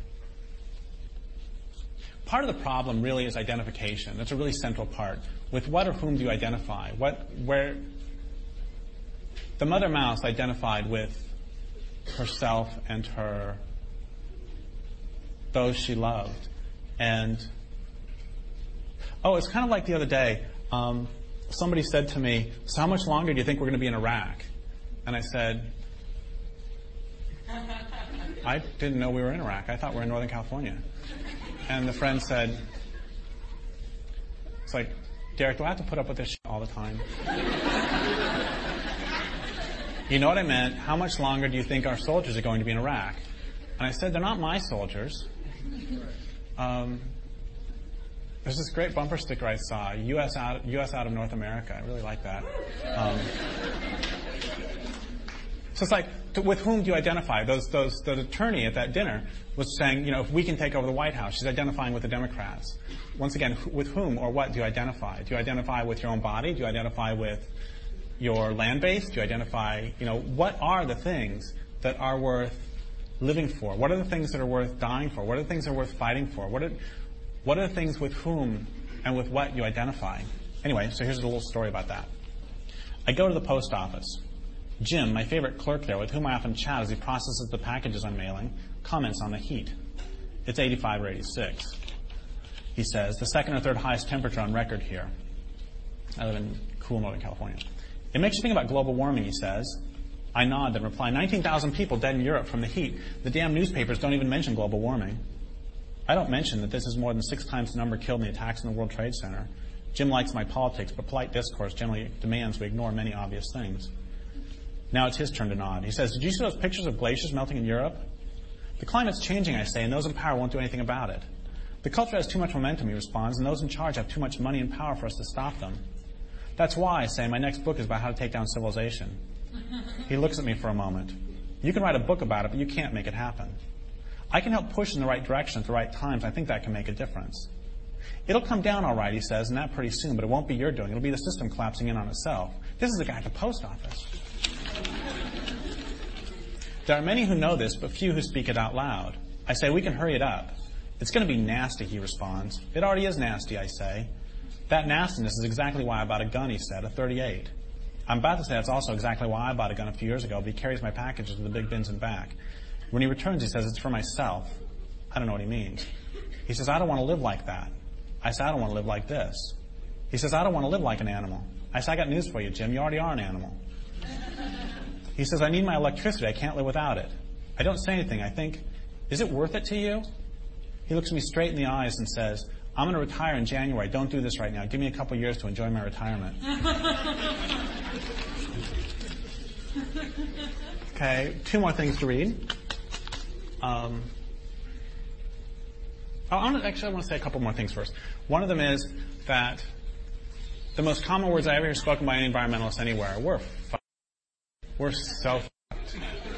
Part of the problem really is identification. That's a really central part. With what or whom do you identify? What, where? The mother mouse identified with herself and her, those she loved. And, oh, it's kind of like the other day. Um, somebody said to me, so how much longer do you think we're going to be in Iraq? And I said, I didn't know we were in Iraq. I thought we were in Northern California. And the friend said, it's like, Derek, do I have to put up with this shit all the time? You know what I meant? How much longer do you think our soldiers are going to be in Iraq? And I said, they're not my soldiers. Um, there's this great bumper sticker I saw, U S out, U S out of North America. I really like that. Um, so it's like, to, with whom do you identify? Those, those, the attorney at that dinner was saying, you know, if we can take over the White House, she's identifying with the Democrats. Once again, wh- with whom or what do you identify? Do you identify with your own body? Do you identify with your land base? Do you identify, you know, what are the things that are worth living for? What are the things that are worth dying for? What are the things that are worth fighting for? What are, what are the things with whom and with what you identify? Anyway, so here's a little story about that. I go to the post office. Jim, my favorite clerk there, with whom I often chat as he processes the packages I'm mailing, comments on the heat. It's eighty-five or eighty-six. He says, the second or third highest temperature on record here. I live in cool Northern California. It makes you think about global warming, he says. I nod and reply, nineteen thousand people dead in Europe from the heat. The damn newspapers don't even mention global warming. I don't mention that this is more than six times the number killed in the attacks in the World Trade Center. Jim likes my politics, but polite discourse generally demands we ignore many obvious things. Now it's his turn to nod. He says, did you see those pictures of glaciers melting in Europe? The climate's changing, I say, and those in power won't do anything about it. The culture has too much momentum, he responds, and those in charge have too much money and power for us to stop them. That's why, I say, my next book is about how to take down civilization. He looks at me for a moment. You can write a book about it, but you can't make it happen. I can help push in the right direction at the right times. I think that can make a difference. It'll come down all right, he says, and that pretty soon, but it won't be your doing. It'll be the system collapsing in on itself. This is the guy at the post office. There are many who know this, but few who speak it out loud. I say, we can hurry it up. It's going to be nasty, he responds. It already is nasty, I say. That nastiness is exactly why I bought a gun, he said, a thirty-eight. I'm about to say that's also exactly why I bought a gun a few years ago, but he carries my packages to the big bins and back. When he returns, he says, it's for myself. I don't know what he means. He says, I don't want to live like that. I say, I don't want to live like this. He says, I don't want to live like an animal. I say, I got news for you, Jim. You already are an animal. He says, I need my electricity. I can't live without it. I don't say anything. I think, is it worth it to you? He looks me straight in the eyes and says, I'm going to retire in January. Don't do this right now. Give me a couple years to enjoy my retirement. Okay, two more things to read. Um, oh, I want to, actually, I want to say a couple more things first. One of them is that the most common words I ever hear spoken by any environmentalist anywhere are, we're fucked. We're so fucked.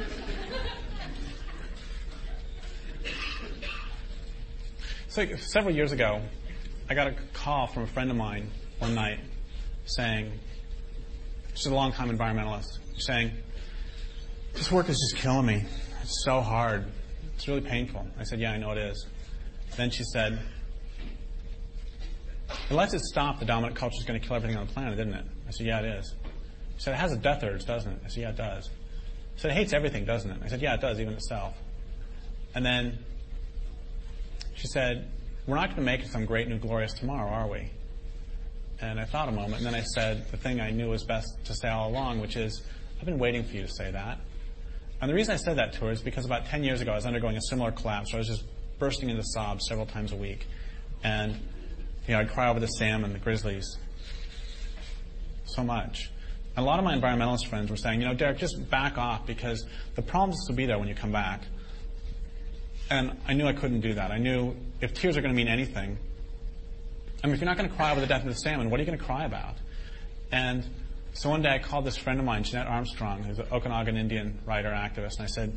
So several years ago, I got a call from a friend of mine one night saying, she's a long-time environmentalist, saying, this work is just killing me. It's so hard. It's really painful. I said, yeah, I know it is. Then she said, unless it stopped, the dominant culture is going to kill everything on the planet, isn't it? I said, yeah, it is. She said, it has a death urge, doesn't it? I said, yeah, it does. She said, it hates everything, doesn't it? I said, yeah, it does, even itself. And then she said, we're not going to make it some great new glorious tomorrow, are we? And I thought a moment, and then I said the thing I knew was best to say all along, which is, I've been waiting for you to say that. And the reason I said that to her is because about ten years ago I was undergoing a similar collapse where I was just bursting into sobs several times a week. And, you know, I'd cry over the salmon, the grizzlies, so much. And a lot of my environmentalist friends were saying, you know, Derek, just back off because the problems will be there when you come back. And I knew I couldn't do that. I knew if tears are going to mean anything, I mean, if you're not going to cry over the death of the salmon, what are you going to cry about? And so one day I called this friend of mine, Jeanette Armstrong, who's an Okanagan Indian writer, activist, and I said,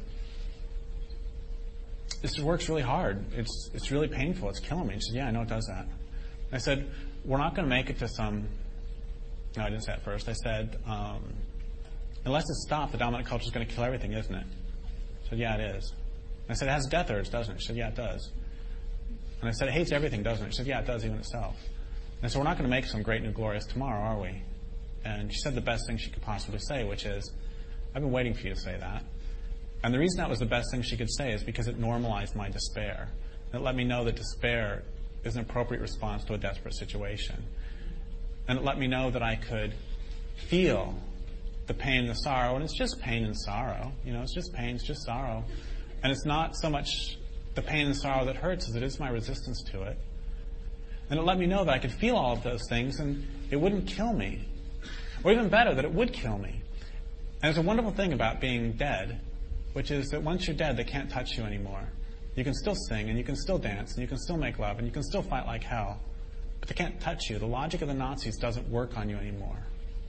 this work's really hard. It's it's really painful. It's killing me. And she said, yeah, I know it does that. And I said, we're not going to make it to some, no, I didn't say it first. I said, um, unless it's stopped, the dominant culture is going to kill everything, isn't it? She said, yeah, it is. And I said, it has a death urge, doesn't it? She said, yeah, it does. And I said, it hates everything, doesn't it? She said, yeah, it does, even itself. And so we're not going to make some great new glorious tomorrow, are we? And she said the best thing she could possibly say, which is, I've been waiting for you to say that. And the reason that was the best thing she could say is because it normalized my despair. It let me know that despair is an appropriate response to a desperate situation. And it let me know that I could feel the pain and the sorrow, and it's just pain and sorrow. You know, it's just pain, it's just sorrow. And it's not so much the pain and sorrow that hurts as it is my resistance to it. And it let me know that I could feel all of those things and it wouldn't kill me. Or even better, that it would kill me. And there's a wonderful thing about being dead, which is that once you're dead, they can't touch you anymore. You can still sing, and you can still dance, and you can still make love, and you can still fight like hell. But they can't touch you. The logic of the Nazis doesn't work on you anymore.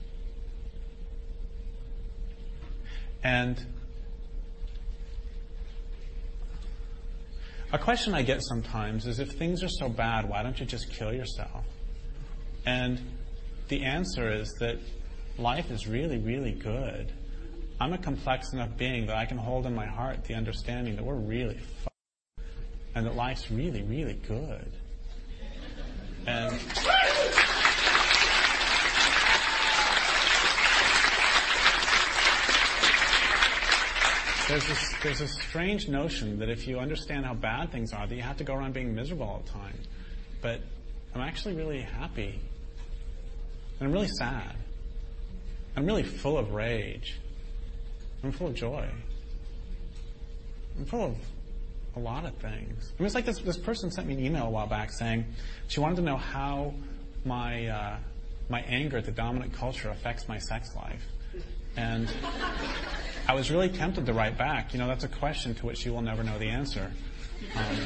And a question I get sometimes is, if things are so bad, why don't you just kill yourself? And the answer is that life is really, really good. I'm a complex enough being that I can hold in my heart the understanding that we're really f***ed and that life's really, really good. And there's this, there's this strange notion that if you understand how bad things are, that you have to go around being miserable all the time. But I'm actually really happy. And I'm really sad. I'm really full of rage. I'm full of joy. I'm full of a lot of things. I mean, it's like this, this person sent me an email a while back saying she wanted to know how my, uh, my anger at the dominant culture affects my sex life. And I was really tempted to write back, you know, that's a question to which you will never know the answer. Um,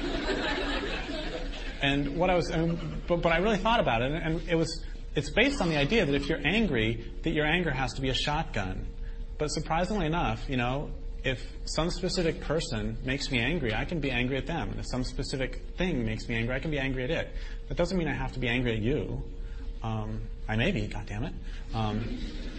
and what I was, I mean, but, but I really thought about it, and, and it was, it's based on the idea that if you're angry, that your anger has to be a shotgun. But surprisingly enough, you know, if some specific person makes me angry, I can be angry at them. And if some specific thing makes me angry, I can be angry at it. That doesn't mean I have to be angry at you. Um, I may be, goddammit. Um,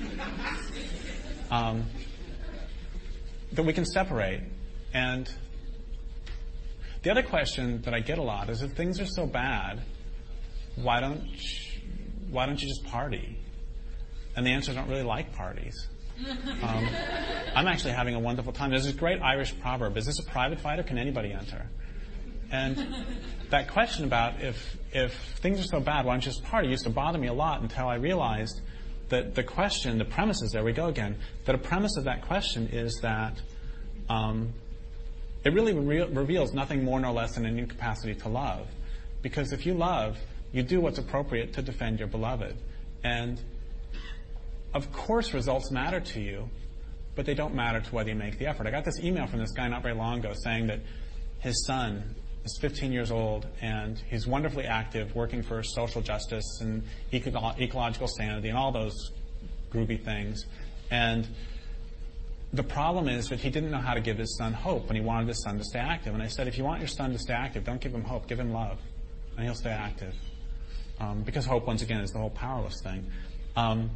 um, that we can separate. And the other question that I get a lot is if things are so bad, why don't you, why don't you just party? And the answer is I don't really like parties. Um, I'm actually having a wonderful time. There's this great Irish proverb, is this a private fight or can anybody enter? And that question about if if things are so bad, why don't you just party, used to bother me a lot until I realized that the question, the premise is, there we go again, that a premise of that question is that um, it really re- reveals nothing more nor less than an incapacity to love. Because if you love, you do what's appropriate to defend your beloved. And of course results matter to you, but they don't matter to whether you make the effort. I got this email from this guy not very long ago saying that his son is fifteen years old and he's wonderfully active, working for social justice and eco- ecological sanity and all those groovy things. And the problem is that he didn't know how to give his son hope, and he wanted his son to stay active. And I said, if you want your son to stay active, don't give him hope, give him love, and he'll stay active. Um, because hope, once again, is the whole powerless thing. Um,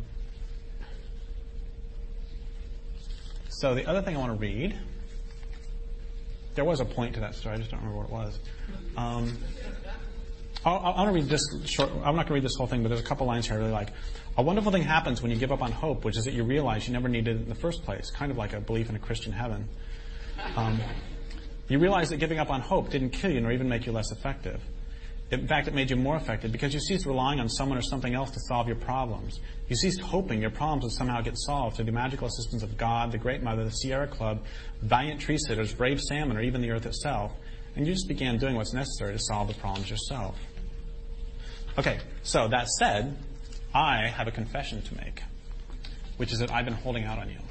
So the other thing I want to read, there was a point to that story, I just don't remember what it was. Um, I'll, I want to read this short, I'm not going to read this whole thing, but there's a couple lines here I really like. A wonderful thing happens when you give up on hope, which is that you realize you never needed it in the first place, kind of like a belief in a Christian heaven. Um, you realize that giving up on hope didn't kill you nor even make you less effective. In fact, it made you more effective because you ceased relying on someone or something else to solve your problems. You ceased hoping your problems would somehow get solved through the magical assistance of God, the Great Mother, the Sierra Club, valiant tree sitters, brave salmon, or even the earth itself. And you just began doing what's necessary to solve the problems yourself. Okay, so that said, I have a confession to make, which is that I've been holding out on you.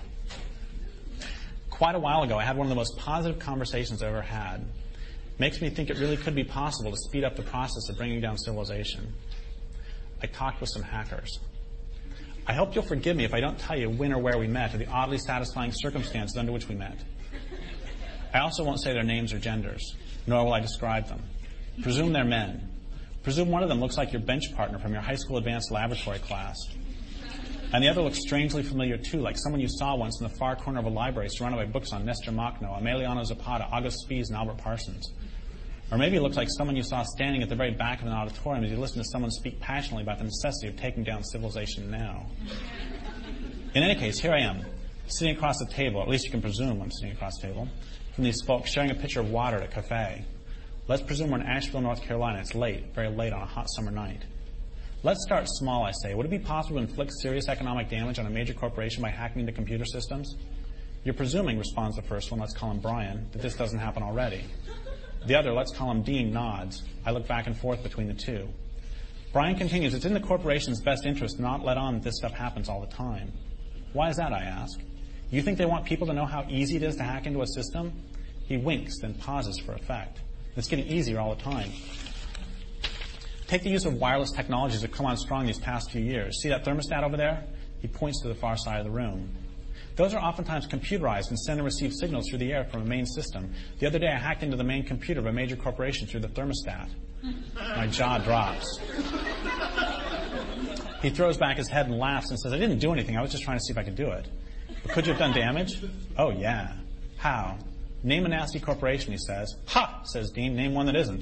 Quite a while ago, I had one of the most positive conversations I've ever had. Makes me think it really could be possible to speed up the process of bringing down civilization. I talked with some hackers. I hope you'll forgive me if I don't tell you when or where we met or the oddly satisfying circumstances under which we met. I also won't say their names or genders, nor will I describe them. Presume they're men. Presume one of them looks like your bench partner from your high school advanced laboratory class. And the other looks strangely familiar too, like someone you saw once in the far corner of a library surrounded by books on Nestor Makhno, Emiliano Zapata, August Spies, and Albert Parsons. Or maybe it looks like someone you saw standing at the very back of an auditorium as you listen to someone speak passionately about the necessity of taking down civilization now. In any case, here I am, sitting across the table, at least you can presume I'm sitting across the table, from these folks sharing a pitcher of water at a cafe. Let's presume we're in Asheville, North Carolina. It's late, very late on a hot summer night. Let's start small, I say. Would it be possible to inflict serious economic damage on a major corporation by hacking into computer systems? You're presuming, responds the first one, let's call him Brian, that this doesn't happen already. The other, let's call him Dean, nods. I look back and forth between the two. Brian continues, it's in the corporation's best interest to not let on that this stuff happens all the time. Why is that, I ask? You think they want people to know how easy it is to hack into a system? He winks, then pauses for effect. It's getting easier all the time. Take the use of wireless technologies that come on strong these past few years. See that thermostat over there? He points to the far side of the room. Those are oftentimes computerized and send and receive signals through the air from a main system. The other day I hacked into the main computer of a major corporation through the thermostat. My jaw drops. He throws back his head and laughs and says, I didn't do anything. I was just trying to see if I could do it. But could you have done damage? Oh, yeah. How? Name a nasty corporation, he says. Ha, says Dean. Name one that isn't.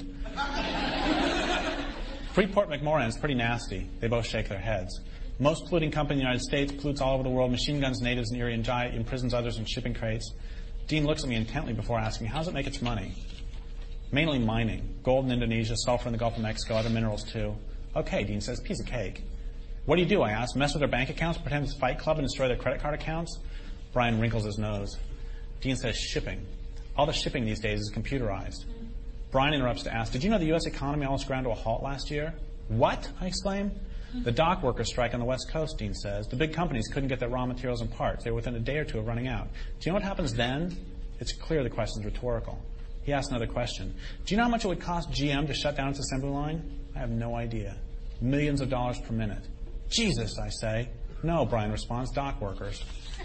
Freeport McMoran's pretty nasty. They both shake their heads. Most polluting company in the United States, pollutes all over the world, machine guns natives in Irian Jaya, imprisons others in shipping crates. Dean looks at me intently before asking me, how does it make its money? Mainly mining. Gold in Indonesia, sulfur in the Gulf of Mexico, other minerals too. Okay, Dean says, piece of cake. What do you do? I ask. Mess with their bank accounts, pretend it's Fight Club, and destroy their credit card accounts? Brian wrinkles his nose. Dean says, shipping. All the shipping these days is computerized. Brian interrupts to ask, did you know the U S economy almost ground to a halt last year? What? I exclaim. The dock workers strike on the West Coast, Dean says. The big companies couldn't get their raw materials and parts. They were within a day or two of running out. Do you know what happens then? It's clear the question's rhetorical. He asks another question. Do you know how much it would cost G M to shut down its assembly line? I have no idea. Millions of dollars per minute. Jesus, I say. No, Brian responds, dock workers.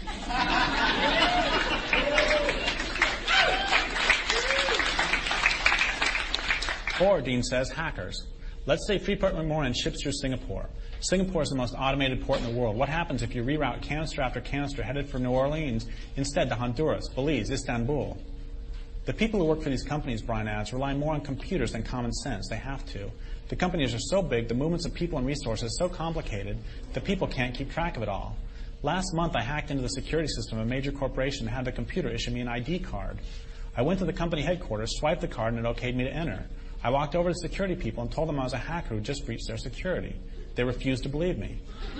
Or, Dean says, hackers. Let's say Freeport McMoran ships through Singapore. Singapore is the most automated port in the world. What happens if you reroute canister after canister headed for New Orleans instead to Honduras, Belize, Istanbul? The people who work for these companies, Brian adds, rely more on computers than common sense. They have to. The companies are so big, the movements of people and resources so complicated, that people can't keep track of it all. Last month, I hacked into the security system of a major corporation and had the computer issue me an I D card. I went to the company headquarters, swiped the card, and it okayed me to enter. I walked over to security people and told them I was a hacker who just breached their security. They refused to believe me.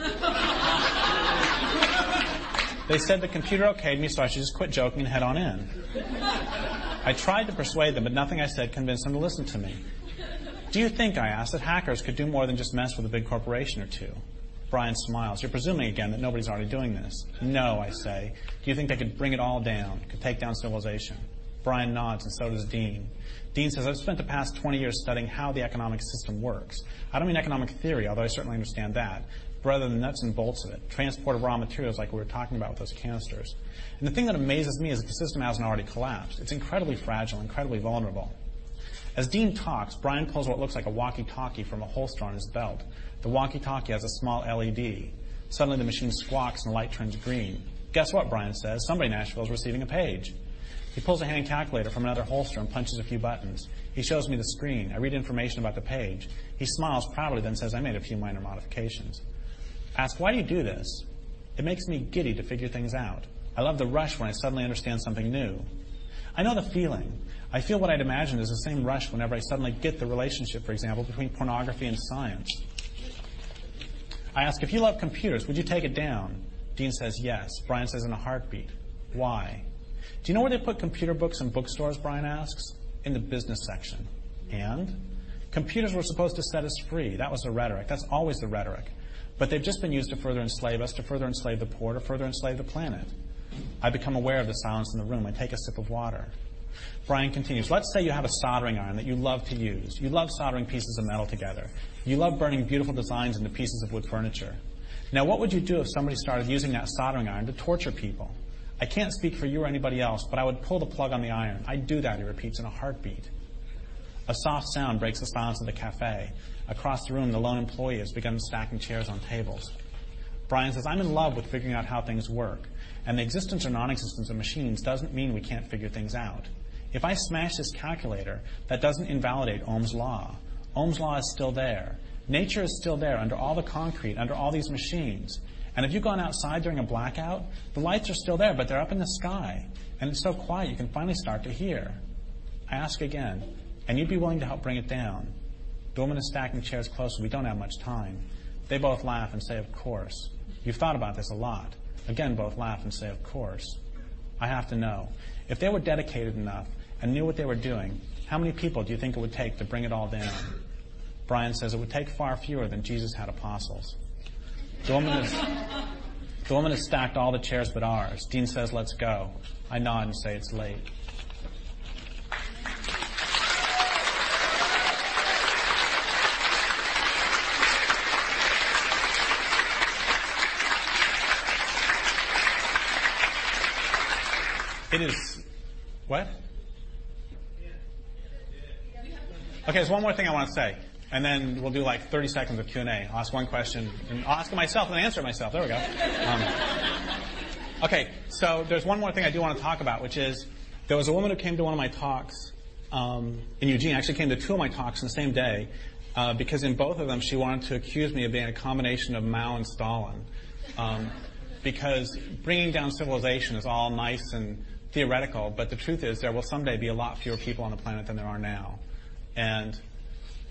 They said the computer okayed me, so I should just quit joking and head on in. I tried to persuade them, but nothing I said convinced them to listen to me. Do you think, I asked, that hackers could do more than just mess with a big corporation or two? Brian smiles. You're presuming again that nobody's already doing this. No, I say. Do you think they could bring it all down, could take down civilization? Brian nods, and so does Dean. Dean says, I've spent the past twenty years studying how the economic system works. I don't mean economic theory, although I certainly understand that, but rather the nuts and bolts of it, transport of raw materials like we were talking about with those canisters. And the thing that amazes me is that the system hasn't already collapsed. It's incredibly fragile, incredibly vulnerable. As Dean talks, Brian pulls what looks like a walkie-talkie from a holster on his belt. The walkie-talkie has a small L E D. Suddenly the machine squawks and the light turns green. Guess what, Brian says? Somebody in Nashville is receiving a page. He pulls a hand calculator from another holster and punches a few buttons. He shows me the screen. I read information about the page. He smiles proudly, then says, I made a few minor modifications. I ask, why do you do this? It makes me giddy to figure things out. I love the rush when I suddenly understand something new. I know the feeling. I feel what I'd imagine is the same rush whenever I suddenly get the relationship, for example, between pornography and science. I ask, if you love computers, would you take it down? Dean says, yes. Brian says, in a heartbeat. Why? Do you know where they put computer books in bookstores, Brian asks? In the business section. And? Computers were supposed to set us free. That was the rhetoric. That's always the rhetoric. But they've just been used to further enslave us, to further enslave the poor, to further enslave the planet. I become aware of the silence in the room. I take a sip of water. Brian continues, let's say you have a soldering iron that you love to use. You love soldering pieces of metal together. You love burning beautiful designs into pieces of wood furniture. Now, what would you do if somebody started using that soldering iron to torture people? I can't speak for you or anybody else, but I would pull the plug on the iron. I'd do that, he repeats, in a heartbeat. A soft sound breaks the silence of the cafe. Across the room, the lone employee has begun stacking chairs on tables. Brian says, I'm in love with figuring out how things work, and the existence or non-existence of machines doesn't mean we can't figure things out. If I smash this calculator, that doesn't invalidate Ohm's law. Ohm's law is still there. Nature is still there under all the concrete, under all these machines. And if you've gone outside during a blackout, the lights are still there, but they're up in the sky. And it's so quiet you can finally start to hear. I ask again, and you'd be willing to help bring it down? The woman is stacking chairs closer. We don't have much time. They both laugh and say, of course. You've thought about this a lot. Again, both laugh and say, of course. I have to know. If they were dedicated enough and knew what they were doing, how many people do you think it would take to bring it all down? Brian says it would take far fewer than Jesus had apostles. The woman, is, the woman has stacked all the chairs but ours. Dean says, let's go. I nod and say it's late. It is, what? Okay, there's one more thing I want to say. And then we'll do like thirty seconds of Q and A. I'll ask one question, and I'll ask it myself and answer it myself. There we go. Um, okay, so there's one more thing I do want to talk about, which is there was a woman who came to one of my talks um, in Eugene. Actually came to two of my talks in the same day uh, because in both of them she wanted to accuse me of being a combination of Mao and Stalin. Um, because bringing down civilization is all nice and theoretical, but the truth is there will someday be a lot fewer people on the planet than there are now. And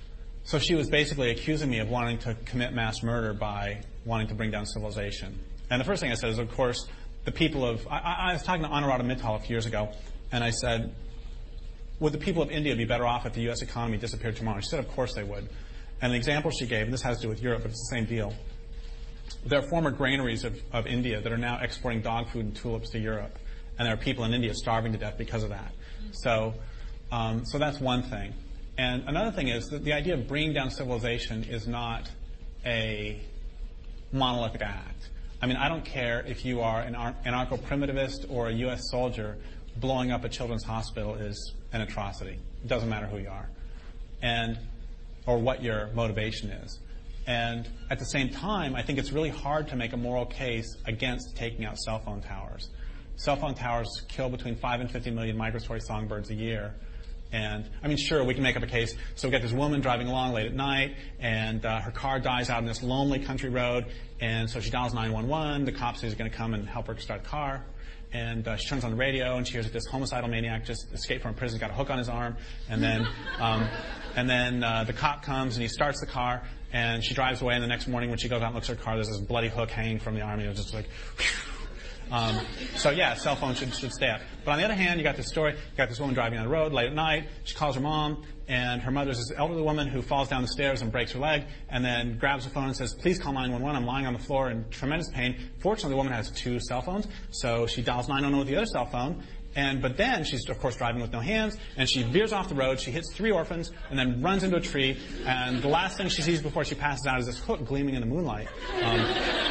So she was basically accusing me of wanting to commit mass murder by wanting to bring down civilization. And the first thing I said is, of course, the people of... I, I was talking to Anuradha Mittal a few years ago, and I said, would the people of India be better off if the U S economy disappeared tomorrow? She said, of course they would. And the example she gave, and this has to do with Europe, but it's the same deal. There are former granaries of, of India that are now exporting dog food and tulips to Europe. And there are people in India starving to death because of that. So, um, so that's one thing. And another thing is that the idea of bringing down civilization is not a monolithic act. I mean, I don't care if you are an anarcho-primitivist or a U S soldier. Blowing up a children's hospital is an atrocity. It doesn't matter who you are, and or what your motivation is. And at the same time, I think it's really hard to make a moral case against taking out cell phone towers. Cell phone towers kill between five and fifty million migratory songbirds a year. And, I mean, sure, we can make up a case. So we got this woman driving along late at night, and uh, her car dies out on this lonely country road, and so she dials nine one one. The cop says he's going to come and help her start the car. And uh, she turns on the radio, and she hears that this homicidal maniac just escaped from prison. He's got a hook on his arm. And then um, and then uh, the cop comes, and he starts the car, and she drives away. And the next morning when she goes out and looks at her car, there's this bloody hook hanging from the arm. And it's just like, whew. Um, so yeah, cell phone should, should stay out. But on the other hand, you got this story, you got this woman driving on the road late at night, she calls her mom, and her mother's this elderly woman who falls down the stairs and breaks her leg, and then grabs the phone and says, please call nine one one, I'm lying on the floor in tremendous pain. Fortunately, the woman has two cell phones, so she dials nine one one with the other cell phone, and but then she's, of course, driving with no hands, and she veers off the road, she hits three orphans, and then runs into a tree, and the last thing she sees before she passes out is this hook gleaming in the moonlight. Um,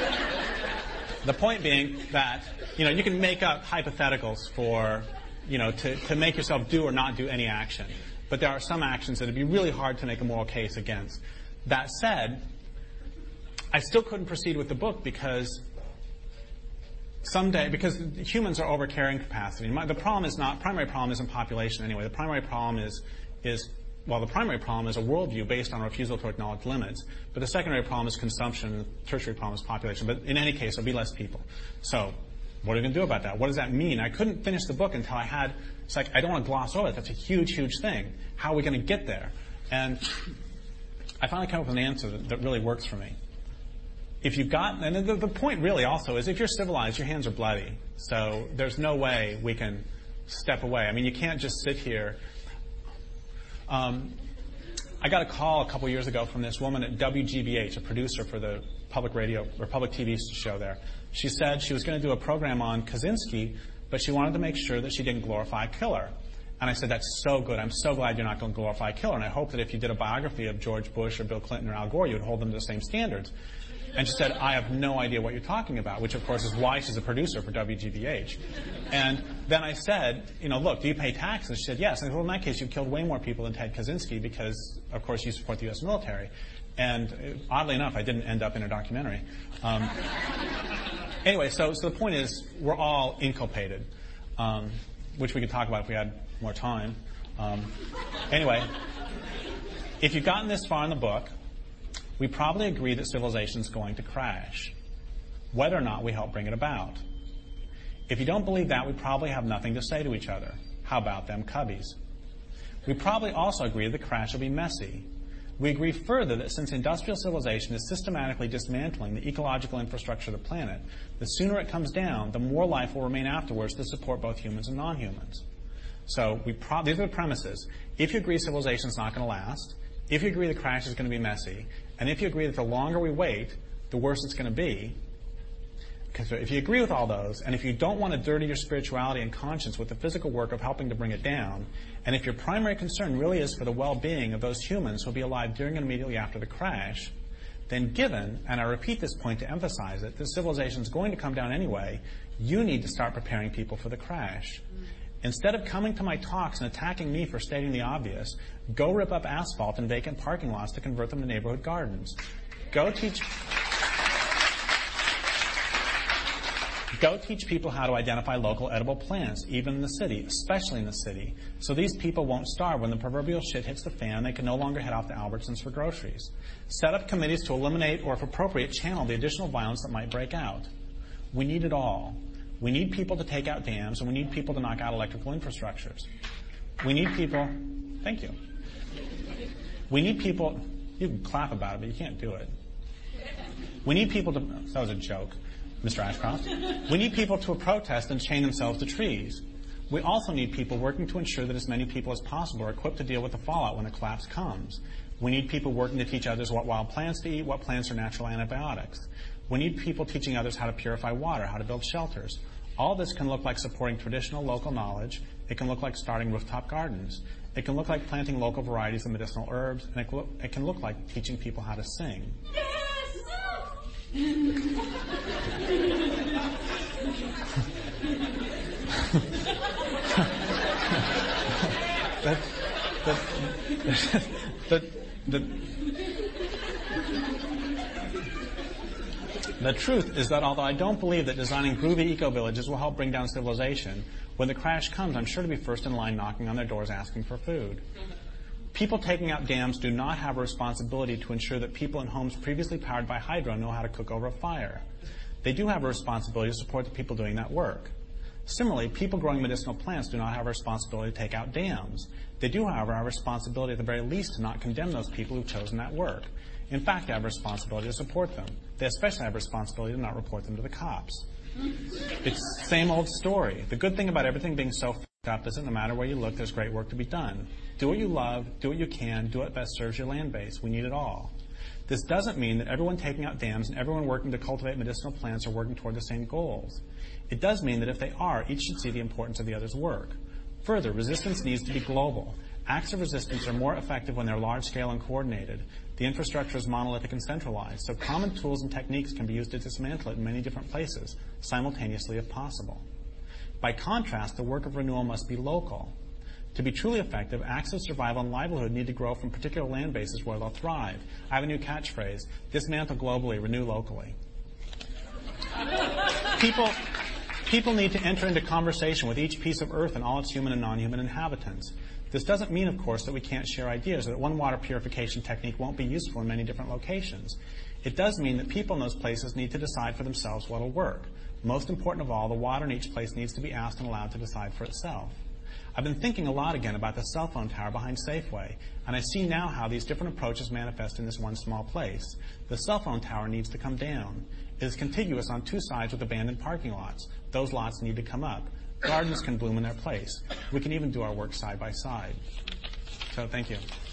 The point being that, you know, you can make up hypotheticals for, you know, to, to make yourself do or not do any action. But there are some actions that would be really hard to make a moral case against. That said, I still couldn't proceed with the book because someday, because humans are over carrying capacity. My, the problem is not, primary problem isn't population anyway. The primary problem is, is Well, the primary problem is a worldview based on refusal to acknowledge limits, but the secondary problem is consumption, and the tertiary problem is population. But in any case, there'll be less people. So what are we going to do about that? What does that mean? I couldn't finish the book until I had, it's like, I don't want to gloss over it. That's a huge, huge thing. How are we going to get there? And I finally came up with an answer that, that really works for me. If you've got, and the, the point really also is if you're civilized, your hands are bloody. So there's no way we can step away. I mean, you can't just sit here. Um, I got a call a couple years ago from this woman at W G B H, a producer for the public radio or public T V show there. She said she was going to do a program on Kaczynski, but she wanted to make sure that she didn't glorify a killer. And I said, that's so good. I'm so glad you're not going to glorify a killer. And I hope that if you did a biography of George Bush or Bill Clinton or Al Gore, you would hold them to the same standards. And she said, I have no idea what you're talking about, which, of course, is why she's a producer for W G B H. And then I said, you know, look, do you pay taxes? She said, yes. And I said, well, in that case, you've killed way more people than Ted Kaczynski because, of course, you support the U S military. And uh, oddly enough, I didn't end up in a documentary. Um, anyway, so, so the point is we're all inculpated, um, which we could talk about if we had more time. Um, anyway, if you've gotten this far in the book, we probably agree that civilization is going to crash, whether or not we help bring it about. If you don't believe that, we probably have nothing to say to each other. How about them cubbies? We probably also agree that the crash will be messy. We agree further that since industrial civilization is systematically dismantling the ecological infrastructure of the planet, the sooner it comes down, the more life will remain afterwards to support both humans and non-humans. So we pro- these are the premises. If you agree civilization is not going to last, if you agree the crash is going to be messy, and if you agree that the longer we wait, the worse it's going to be, because if you agree with all those, and if you don't want to dirty your spirituality and conscience with the physical work of helping to bring it down, and if your primary concern really is for the well-being of those humans who will be alive during and immediately after the crash, then given, and I repeat this point to emphasize it, that civilization is going to come down anyway, you need to start preparing people for the crash. Instead of coming to my talks and attacking me for stating the obvious, go rip up asphalt and vacant parking lots to convert them to neighborhood gardens. Go teach, go teach people how to identify local edible plants, even in the city, especially in the city, so these people won't starve when the proverbial shit hits the fan and they can no longer head off to Albertsons for groceries. Set up committees to eliminate or, if appropriate, channel the additional violence that might break out. We need it all. We need people to take out dams, and we need people to knock out electrical infrastructures. We need people, thank you. We need people, You can clap about it, but you can't do it. We need people to, that was a joke, Mister Ashcroft. We need people to protest and chain themselves to trees. We also need people working to ensure that as many people as possible are equipped to deal with the fallout when the collapse comes. We need people working to teach others what wild plants to eat, what plants are natural antibiotics. We need people teaching others how to purify water, how to build shelters. All this can look like supporting traditional local knowledge. It can look like starting rooftop gardens. It can look like planting local varieties of medicinal herbs. And it can look, it can look like teaching people how to sing. that, that, that, that, The truth is that although I don't believe that designing groovy eco-villages will help bring down civilization, when the crash comes, I'm sure to be first in line knocking on their doors asking for food. People taking out dams do not have a responsibility to ensure that people in homes previously powered by hydro know how to cook over a fire. They do have a responsibility to support the people doing that work. Similarly, people growing medicinal plants do not have a responsibility to take out dams. They do, however, have a responsibility at the very least to not condemn those people who've chosen that work. In fact, they have a responsibility to support them. They especially have a responsibility to not report them to the cops. It's the same old story. The good thing about everything being so f***ed up is that no matter where you look, there's great work to be done. Do what you love, do what you can, do what best serves your land base. We need it all. This doesn't mean that everyone taking out dams and everyone working to cultivate medicinal plants are working toward the same goals. It does mean that if they are, each should see the importance of the other's work. Further, resistance needs to be global. Acts of resistance are more effective when they're large-scale and coordinated. The infrastructure is monolithic and centralized, so common tools and techniques can be used to dismantle it in many different places, simultaneously if possible. By contrast, the work of renewal must be local. To be truly effective, acts of survival and livelihood need to grow from particular land bases where they'll thrive. I have a new catchphrase: dismantle globally, renew locally. People, people need to enter into conversation with each piece of earth and all its human and non-human inhabitants. This doesn't mean, of course, that we can't share ideas or that one water purification technique won't be useful in many different locations. It does mean that people in those places need to decide for themselves what will work. Most important of all, the water in each place needs to be asked and allowed to decide for itself. I've been thinking a lot again about the cell phone tower behind Safeway, and I see now how these different approaches manifest in this one small place. The cell phone tower needs to come down. It is contiguous on two sides with abandoned parking lots. Those lots need to come up. Gardens can bloom in their place. We can even do our work side by side. So thank you.